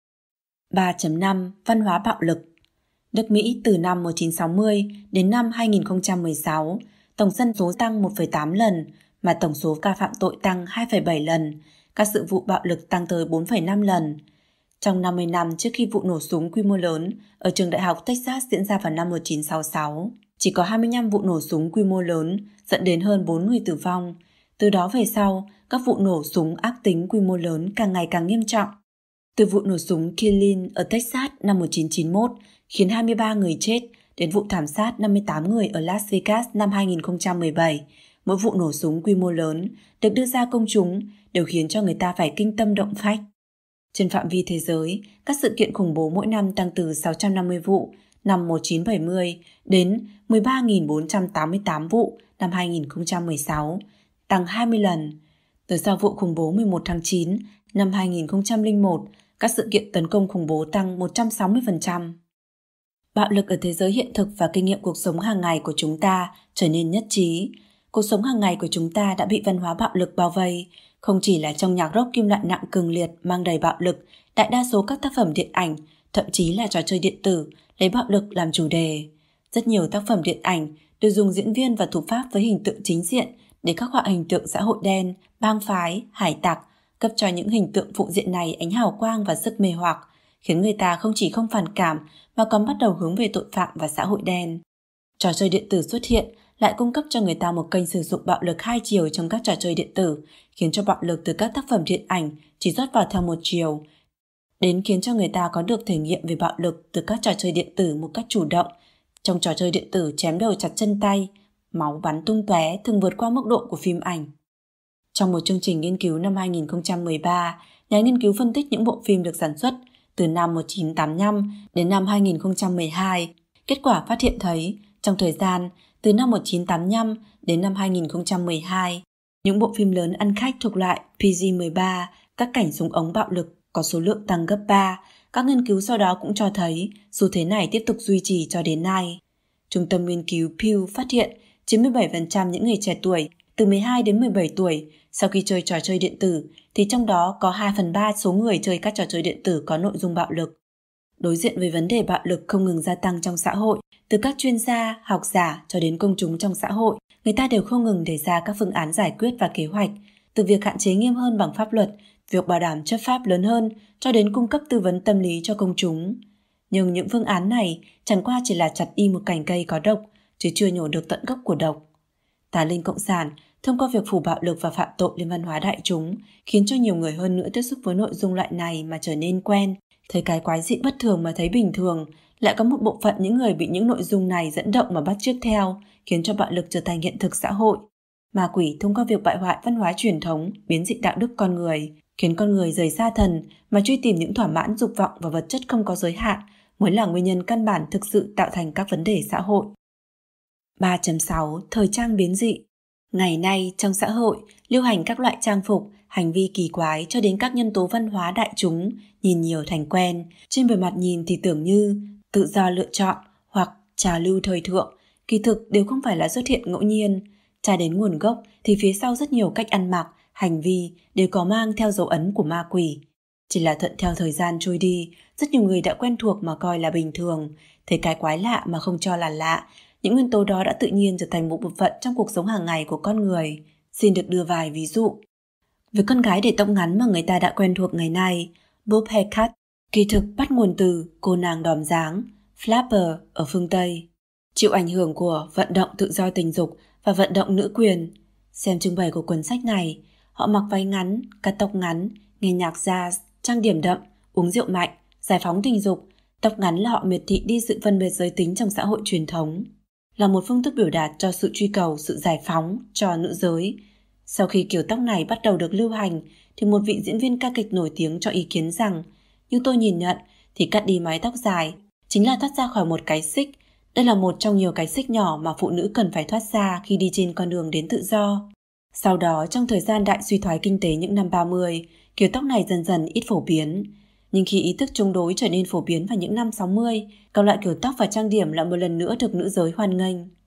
3.5 Văn hóa bạo lực. Nước Mỹ từ năm 1960 đến năm 2016, tổng dân số tăng 1,8 lần, mà tổng số ca phạm tội tăng 2,7 lần, các sự vụ bạo lực tăng tới 4,5 lần. Trong 50 năm trước khi vụ nổ súng quy mô lớn ở trường đại học Texas diễn ra vào năm 1966, chỉ có 25 vụ nổ súng quy mô lớn dẫn đến hơn 4 người tử vong. Từ đó về sau, các vụ nổ súng ác tính quy mô lớn càng ngày càng nghiêm trọng. Từ vụ nổ súng Killeen ở Texas năm 1991 khiến 23 người chết đến vụ thảm sát 58 người ở Las Vegas năm 2017, mỗi vụ nổ súng quy mô lớn được đưa ra công chúng đều khiến cho người ta phải kinh tâm động phách. Trên phạm vi thế giới, các sự kiện khủng bố mỗi năm tăng từ 650 vụ năm 1970 đến 13.488 vụ năm 2016, tăng 20 lần. Từ sau vụ khủng bố 11 tháng 9 năm 2001, các sự kiện tấn công khủng bố tăng 160%. Bạo lực ở thế giới hiện thực và kinh nghiệm cuộc sống hàng ngày của chúng ta trở nên nhất trí. Cuộc sống hàng ngày của chúng ta đã bị văn hóa bạo lực bao vây, không chỉ là trong nhạc rock kim loại nặng cường liệt mang đầy bạo lực, đại đa số các tác phẩm điện ảnh, thậm chí là trò chơi điện tử, lấy bạo lực làm chủ đề. Rất nhiều tác phẩm điện ảnh đều dùng diễn viên và thủ pháp với hình tượng chính diện để khắc họa hình tượng xã hội đen, bang phái, hải tặc, cấp cho những hình tượng phụ diện này ánh hào quang và sức mê hoặc, khiến người ta không chỉ không phản cảm mà còn bắt đầu hướng về tội phạm và xã hội đen. Trò chơi điện tử xuất hiện lại cung cấp cho người ta một kênh sử dụng bạo lực hai chiều trong các trò chơi điện tử, khiến cho bạo lực từ các tác phẩm điện ảnh chỉ rót vào theo một chiều, đến khiến cho người ta có được thể nghiệm về bạo lực từ các trò chơi điện tử một cách chủ động. Trong trò chơi điện tử chém đầu chặt chân tay, máu bắn tung tóe thường vượt qua mức độ của phim ảnh. Trong một chương trình nghiên cứu năm 2013, nhà nghiên cứu phân tích những bộ phim được sản xuất từ năm 1985 đến năm 2012. Kết quả phát hiện thấy, trong thời gian từ năm 1985 đến năm 2012, những bộ phim lớn ăn khách thuộc loại PG-13, các cảnh súng ống bạo lực có số lượng tăng gấp 3. Các nghiên cứu sau đó cũng cho thấy xu thế này tiếp tục duy trì cho đến nay. Trung tâm nghiên cứu Pew phát hiện 97% những người trẻ tuổi từ 12 đến 17 tuổi sau khi chơi trò chơi điện tử thì trong đó có 2/3 số người chơi các trò chơi điện tử có nội dung bạo lực. Đối diện với vấn đề bạo lực không ngừng gia tăng trong xã hội, từ các chuyên gia, học giả cho đến công chúng trong xã hội, người ta đều không ngừng đề ra các phương án giải quyết và kế hoạch, từ việc hạn chế nghiêm hơn bằng pháp luật, việc bảo đảm chấp pháp lớn hơn cho đến cung cấp tư vấn tâm lý cho công chúng. Nhưng những phương án này chẳng qua chỉ là chặt y một cành cây có độc, chứ chưa nhổ được tận gốc của độc. Tà linh cộng sản thông qua việc phủ bạo lực và phạm tội lên văn hóa đại chúng khiến cho nhiều người hơn nữa tiếp xúc với nội dung loại này mà trở nên quen, thấy cái quái dị bất thường mà thấy bình thường. Lại có một bộ phận những người bị những nội dung này dẫn động mà bắt chước theo, khiến cho bạo lực trở thành hiện thực xã hội. Ma quỷ thông qua việc bại hoại văn hóa truyền thống, biến dị đạo đức con người, khiến con người rời xa thần mà truy tìm những thỏa mãn dục vọng và vật chất không có giới hạn, mới là nguyên nhân căn bản thực sự tạo thành các vấn đề xã hội. 3.6 Thời trang biến dị. Ngày nay trong xã hội, lưu hành các loại trang phục, hành vi kỳ quái cho đến các nhân tố văn hóa đại chúng, nhìn nhiều thành quen. Trên bề mặt nhìn thì tưởng như tự do lựa chọn hoặc trào lưu thời thượng, kỳ thực đều không phải là xuất hiện ngẫu nhiên. Tra đến nguồn gốc thì phía sau rất nhiều cách ăn mặc, hành vi đều có mang theo dấu ấn của ma quỷ. Chỉ là thuận theo thời gian trôi đi, rất nhiều người đã quen thuộc mà coi là bình thường, thấy cái quái lạ mà không cho là lạ. Những nguyên tố đó đã tự nhiên trở thành một bộ phận trong cuộc sống hàng ngày của con người. Xin được đưa vài ví dụ. Với con gái để tóc ngắn mà người ta đã quen thuộc ngày nay, bob haircut, kỳ thực bắt nguồn từ cô nàng đòm dáng, flapper ở phương Tây. Chịu ảnh hưởng của vận động tự do tình dục và vận động nữ quyền. Xem trưng bày của cuốn sách này, họ mặc váy ngắn, cắt tóc ngắn, nghe nhạc jazz, trang điểm đậm, uống rượu mạnh, giải phóng tình dục. Tóc ngắn là họ miệt thị đi sự phân biệt giới tính trong xã hội truyền thống, là một phương thức biểu đạt cho sự truy cầu, sự giải phóng cho nữ giới. Sau khi kiểu tóc này bắt đầu được lưu hành, thì một vị diễn viên ca kịch nổi tiếng cho ý kiến rằng, như tôi nhìn nhận thì cắt đi mái tóc dài chính là thoát ra khỏi một cái xích. Đây là một trong nhiều cái xích nhỏ mà phụ nữ cần phải thoát ra khi đi trên con đường đến tự do. Sau đó, trong thời gian đại suy thoái kinh tế những năm 30, kiểu tóc này dần dần ít phổ biến. Nhưng khi ý thức chống đối trở nên phổ biến vào những năm 60, các loại kiểu tóc và trang điểm lại một lần nữa được nữ giới hoan nghênh.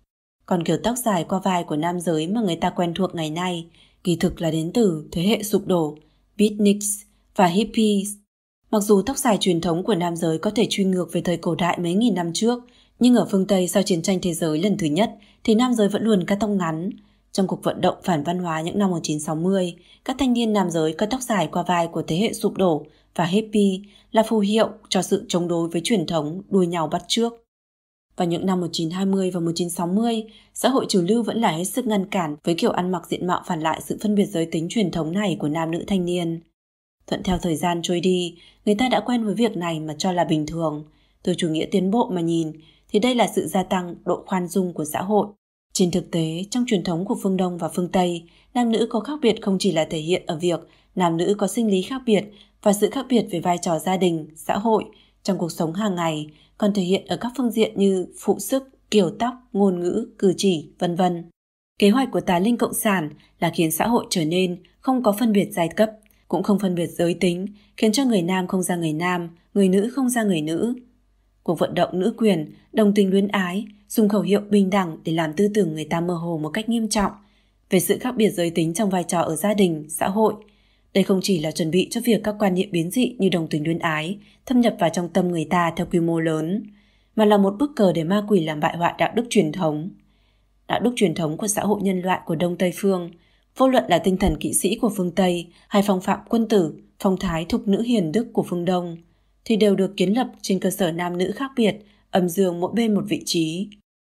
Còn kiểu tóc dài qua vai của nam giới mà người ta quen thuộc ngày nay kỳ thực là đến từ thế hệ sụp đổ, beatniks và hippies. Mặc dù tóc dài truyền thống của nam giới có thể truy ngược về thời cổ đại mấy nghìn năm trước, nhưng ở phương Tây sau chiến tranh thế giới lần thứ nhất thì nam giới vẫn luôn cắt tóc ngắn. Trong cuộc vận động phản văn hóa những năm 1960, các thanh niên nam giới cắt tóc dài qua vai của thế hệ sụp đổ và hippie là phù hiệu cho sự chống đối với truyền thống đua nhau bắt chước. Vào những năm 1920 và 1960, xã hội chủ lưu vẫn là hết sức ngăn cản với kiểu ăn mặc diện mạo phản lại sự phân biệt giới tính truyền thống này của nam nữ thanh niên. Thuận theo thời gian trôi đi, người ta đã quen với việc này mà cho là bình thường. Từ chủ nghĩa tiến bộ mà nhìn, thì đây là sự gia tăng độ khoan dung của xã hội. Trên thực tế, trong truyền thống của phương Đông và phương Tây, nam nữ có khác biệt không chỉ là thể hiện ở việc nam nữ có sinh lý khác biệt và sự khác biệt về vai trò gia đình, xã hội, trong cuộc sống hàng ngày, còn thể hiện ở các phương diện như phụ sức, kiểu tóc, ngôn ngữ, cử chỉ, vân vân. Kế hoạch của tà linh cộng sản là khiến xã hội trở nên không có phân biệt giai cấp, cũng không phân biệt giới tính, khiến cho người nam không ra người nam, người nữ không ra người nữ. Cuộc vận động nữ quyền, đồng tình luyến ái, dùng khẩu hiệu bình đẳng để làm tư tưởng người ta mơ hồ một cách nghiêm trọng về sự khác biệt giới tính trong vai trò ở gia đình, xã hội. Đây không chỉ là chuẩn bị cho việc các quan niệm biến dị như đồng tình luyến ái thâm nhập vào trong tâm người ta theo quy mô lớn, mà là một bức cờ để ma quỷ làm bại hoại đạo đức truyền thống. Đạo đức truyền thống của xã hội nhân loại của Đông Tây phương, vô luận là tinh thần kỵ sĩ của phương Tây hay phong phạm quân tử, phong thái thục nữ hiền đức của phương Đông, thì đều được kiến lập trên cơ sở nam nữ khác biệt, âm dương mỗi bên một vị trí.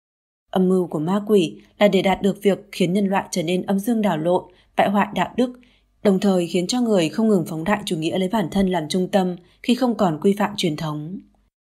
Âm mưu của ma quỷ là để đạt được việc khiến nhân loại trở nên âm dương đảo lộn, bại hoại đạo đức, đồng thời khiến cho người không ngừng phóng đại chủ nghĩa lấy bản thân làm trung tâm khi không còn quy phạm truyền thống.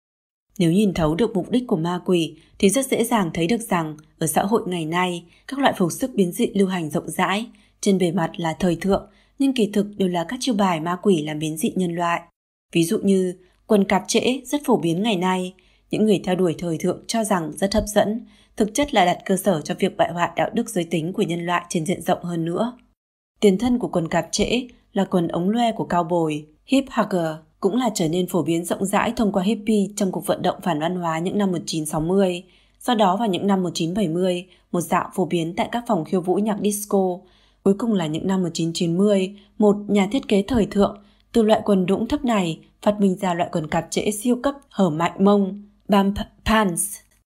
Nếu nhìn thấu được mục đích của ma quỷ thì rất dễ dàng thấy được rằng ở xã hội ngày nay, các loại phục sức biến dị lưu hành rộng rãi, trên bề mặt là thời thượng, nhưng kỳ thực đều là các chiêu bài ma quỷ làm biến dị nhân loại. Ví dụ như quần cạp trễ rất phổ biến ngày nay, những người theo đuổi thời thượng cho rằng rất hấp dẫn, thực chất là đặt cơ sở cho việc bại hoại đạo đức giới tính của nhân loại trên diện rộng hơn nữa. Tiền thân của quần cạp trễ là quần ống loe của cao bồi, hip hugger, cũng là trở nên phổ biến rộng rãi thông qua hippie trong cuộc vận động phản văn hóa những năm 1960. Sau đó vào những năm 1970, một dạo phổ biến tại các phòng khiêu vũ nhạc disco. Cuối cùng là những năm 1990, một nhà thiết kế thời thượng từ loại quần đũng thấp này phát minh ra loại quần cạp trễ siêu cấp hở mạnh mông, bump pants.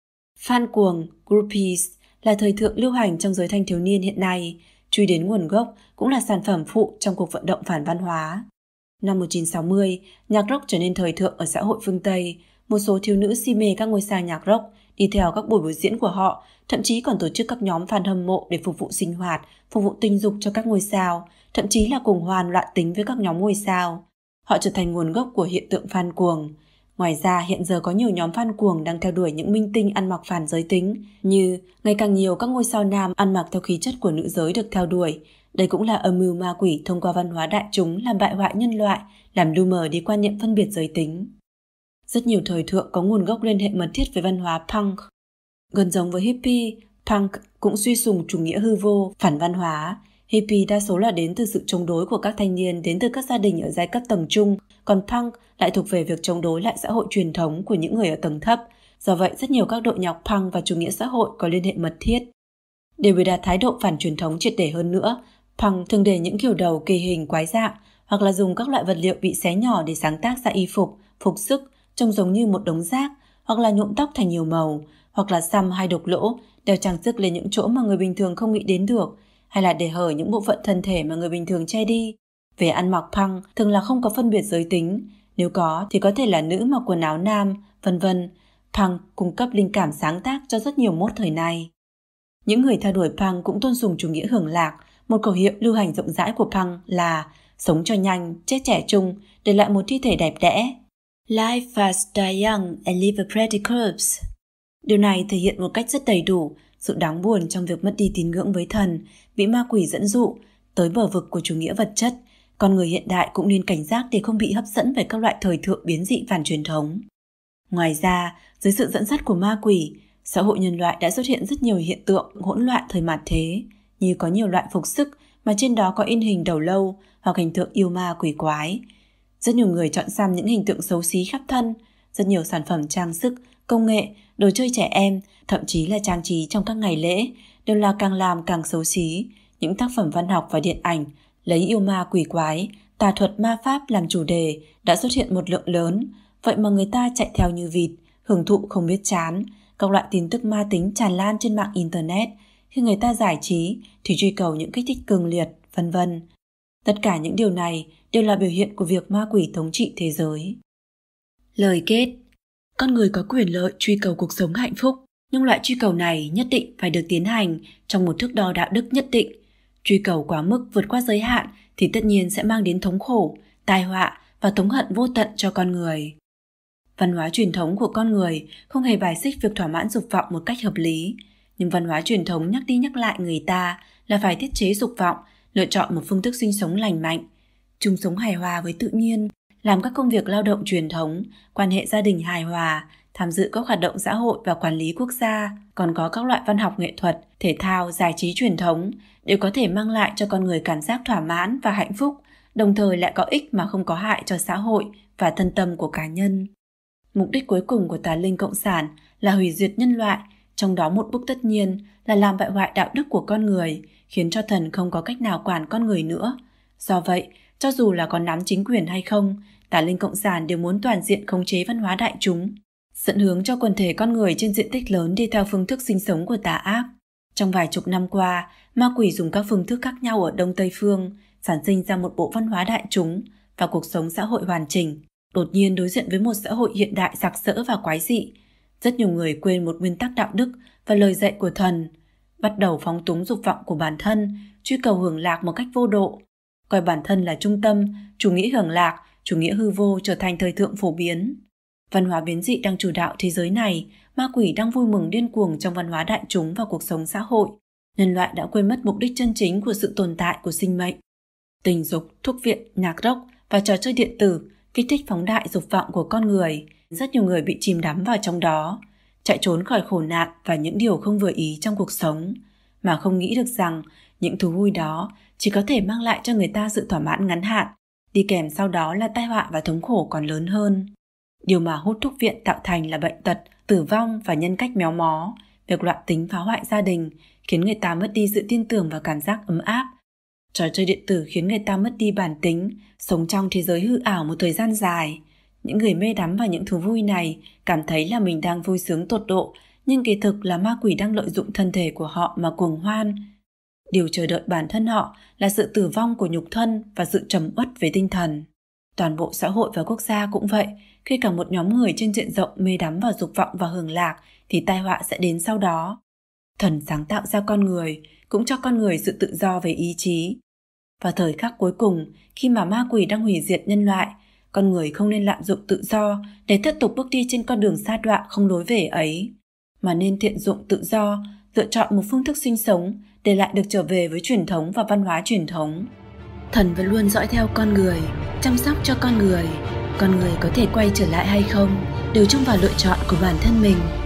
Fan cuồng, groupies là thời thượng lưu hành trong giới thanh thiếu niên hiện nay, truy đến nguồn gốc cũng là sản phẩm phụ trong cuộc vận động phản văn hóa. Năm 1960, nhạc rock trở nên thời thượng ở xã hội phương Tây. Một số thiếu nữ si mê các ngôi sao nhạc rock, đi theo các buổi biểu diễn của họ, thậm chí còn tổ chức các nhóm fan hâm mộ để phục vụ sinh hoạt, phục vụ tình dục cho các ngôi sao, thậm chí là cùng hoan loạn tính với các nhóm ngôi sao. Họ trở thành nguồn gốc của hiện tượng fan cuồng. Ngoài ra, hiện giờ có nhiều nhóm fan cuồng đang theo đuổi những minh tinh ăn mặc phản giới tính, như ngày càng nhiều các ngôi sao nam ăn mặc theo khí chất của nữ giới được theo đuổi. Đây cũng là âm mưu ma quỷ thông qua văn hóa đại chúng làm bại hoại nhân loại, làm lu mờ đi quan niệm phân biệt giới tính. Rất nhiều thời thượng có nguồn gốc liên hệ mật thiết với văn hóa punk. Gần giống với hippie, punk cũng suy sùng chủ nghĩa hư vô, phản văn hóa. Hippie đa số là đến từ sự chống đối của các thanh niên đến từ các gia đình ở giai cấp tầng trung, còn punk lại thuộc về việc chống đối lại xã hội truyền thống của những người ở tầng thấp. Do vậy, rất nhiều các đội nhạc punk và chủ nghĩa xã hội có liên hệ mật thiết. Để biểu đạt thái độ phản truyền thống triệt để hơn nữa, punk thường để những kiểu đầu kỳ hình quái dạng hoặc là dùng các loại vật liệu bị xé nhỏ để sáng tác ra y phục, phục sức trông giống như một đống rác, hoặc là nhuộm tóc thành nhiều màu, hoặc là xăm hay đục lỗ, đeo trang sức lên những chỗ mà người bình thường không nghĩ đến được, hay là để hở những bộ phận thân thể mà người bình thường che đi. Về ăn mặc punk thường là không có phân biệt giới tính, nếu có thì có thể là nữ mặc quần áo nam, vân vân. Punk cung cấp linh cảm sáng tác cho rất nhiều mốt thời nay. Những người theo đuổi punk cũng tôn sùng chủ nghĩa hưởng lạc. Một khẩu hiệu lưu hành rộng rãi của punk là sống cho nhanh, chết trẻ trung, để lại một thi thể đẹp đẽ. Live fast, die young and leave a pretty corpse. Điều này thể hiện một cách rất đầy đủ sự đáng buồn trong việc mất đi tín ngưỡng với thần, bị ma quỷ dẫn dụ tới bờ vực của chủ nghĩa vật chất. Con người hiện đại cũng nên cảnh giác để không bị hấp dẫn bởi các loại thời thượng biến dị phản truyền thống. Ngoài ra, dưới sự dẫn dắt của ma quỷ, xã hội nhân loại đã xuất hiện rất nhiều hiện tượng hỗn loạn thời mạt thế, như có nhiều loại phục sức mà trên đó có in hình đầu lâu hoặc hình tượng yêu ma quỷ quái. Rất nhiều người chọn xăm những hình tượng xấu xí khắp thân, rất nhiều sản phẩm trang sức, công nghệ, đồ chơi trẻ em, thậm chí là trang trí trong các ngày lễ đều là càng làm càng xấu xí. Những tác phẩm văn học và điện ảnh lấy yêu ma quỷ quái, tà thuật ma pháp làm chủ đề đã xuất hiện một lượng lớn, vậy mà người ta chạy theo như vịt, hưởng thụ không biết chán. Các loại tin tức ma tính tràn lan trên mạng internet, khi người ta giải trí thì truy cầu những kích thích cường liệt, vân vân. Tất cả những điều này đều là biểu hiện của việc ma quỷ thống trị thế giới. Lời kết: con người có quyền lợi truy cầu cuộc sống hạnh phúc, nhưng loại truy cầu này nhất định phải được tiến hành trong một thước đo đạo đức nhất định. Truy cầu quá mức vượt qua giới hạn thì tất nhiên sẽ mang đến thống khổ, tai họa và thống hận vô tận cho con người. Văn hóa truyền thống của con người không hề bài xích việc thỏa mãn dục vọng một cách hợp lý, nhưng văn hóa truyền thống nhắc đi nhắc lại người ta là phải tiết chế dục vọng, lựa chọn một phương thức sinh sống lành mạnh, chung sống hài hòa với tự nhiên, làm các công việc lao động truyền thống, quan hệ gia đình hài hòa, tham dự các hoạt động xã hội và quản lý quốc gia, còn có các loại văn học nghệ thuật, thể thao, giải trí truyền thống đều có thể mang lại cho con người cảm giác thỏa mãn và hạnh phúc, đồng thời lại có ích mà không có hại cho xã hội và thân tâm của cá nhân. Mục đích cuối cùng của tà linh cộng sản là hủy diệt nhân loại, trong đó một bước tất nhiên là làm bại hoại đạo đức của con người, khiến cho thần không có cách nào quản con người nữa. Do vậy, cho dù là có nắm chính quyền hay không, tà linh cộng sản đều muốn toàn diện khống chế văn hóa đại chúng, dẫn hướng cho quần thể con người trên diện tích lớn đi theo phương thức sinh sống của tà ác. Trong vài chục năm qua, ma quỷ dùng các phương thức khác nhau ở Đông Tây Phương, sản sinh ra một bộ văn hóa đại chúng và cuộc sống xã hội hoàn chỉnh. Đột nhiên đối diện với một xã hội hiện đại sặc sỡ và quái dị, rất nhiều người quên một nguyên tắc đạo đức và lời dạy của thần, bắt đầu phóng túng dục vọng của bản thân, truy cầu hưởng lạc một cách vô độ, coi bản thân là trung tâm, chủ nghĩa hưởng lạc, chủ nghĩa hư vô trở thành thời thượng phổ biến. Văn hóa biến dị đang chủ đạo thế giới này, ma quỷ đang vui mừng điên cuồng trong văn hóa đại chúng và cuộc sống xã hội. Nhân loại đã quên mất mục đích chân chính của sự tồn tại của sinh mệnh. Tình dục, thuốc viện, nhạc rock và trò chơi điện tử kích thích phóng đại dục vọng của con người. Rất nhiều người bị chìm đắm vào trong đó, chạy trốn khỏi khổ nạn và những điều không vừa ý trong cuộc sống, mà không nghĩ được rằng những thú vui đó chỉ có thể mang lại cho người ta sự thỏa mãn ngắn hạn, đi kèm sau đó là tai họa và thống khổ còn lớn hơn. Điều mà hút thuốc viện tạo thành là bệnh tật, tử vong và nhân cách méo mó, việc loạn tính phá hoại gia đình, khiến người ta mất đi sự tin tưởng và cảm giác ấm áp. Trò chơi điện tử khiến người ta mất đi bản tính, sống trong thế giới hư ảo một thời gian dài. Những người mê đắm vào những thú vui này cảm thấy là mình đang vui sướng tột độ, nhưng kỳ thực là ma quỷ đang lợi dụng thân thể của họ mà cuồng hoan. Điều chờ đợi bản thân họ là sự tử vong của nhục thân và sự trầm uất về tinh thần. Toàn bộ xã hội và quốc gia cũng vậy, khi cả một nhóm người trên diện rộng mê đắm vào dục vọng và hưởng lạc thì tai họa sẽ đến sau đó. Thần sáng tạo ra con người, cũng cho con người sự tự do về ý chí. Vào thời khắc cuối cùng, khi mà ma quỷ đang hủy diệt nhân loại, con người không nên lạm dụng tự do để tiếp tục bước đi trên con đường sa đọa không lối về ấy, mà nên thiện dụng tự do, lựa chọn một phương thức sinh sống để lại được trở về với truyền thống và văn hóa truyền thống. Thần vẫn luôn dõi theo con người, chăm sóc cho con người có thể quay trở lại hay không đều trông vào lựa chọn của bản thân mình.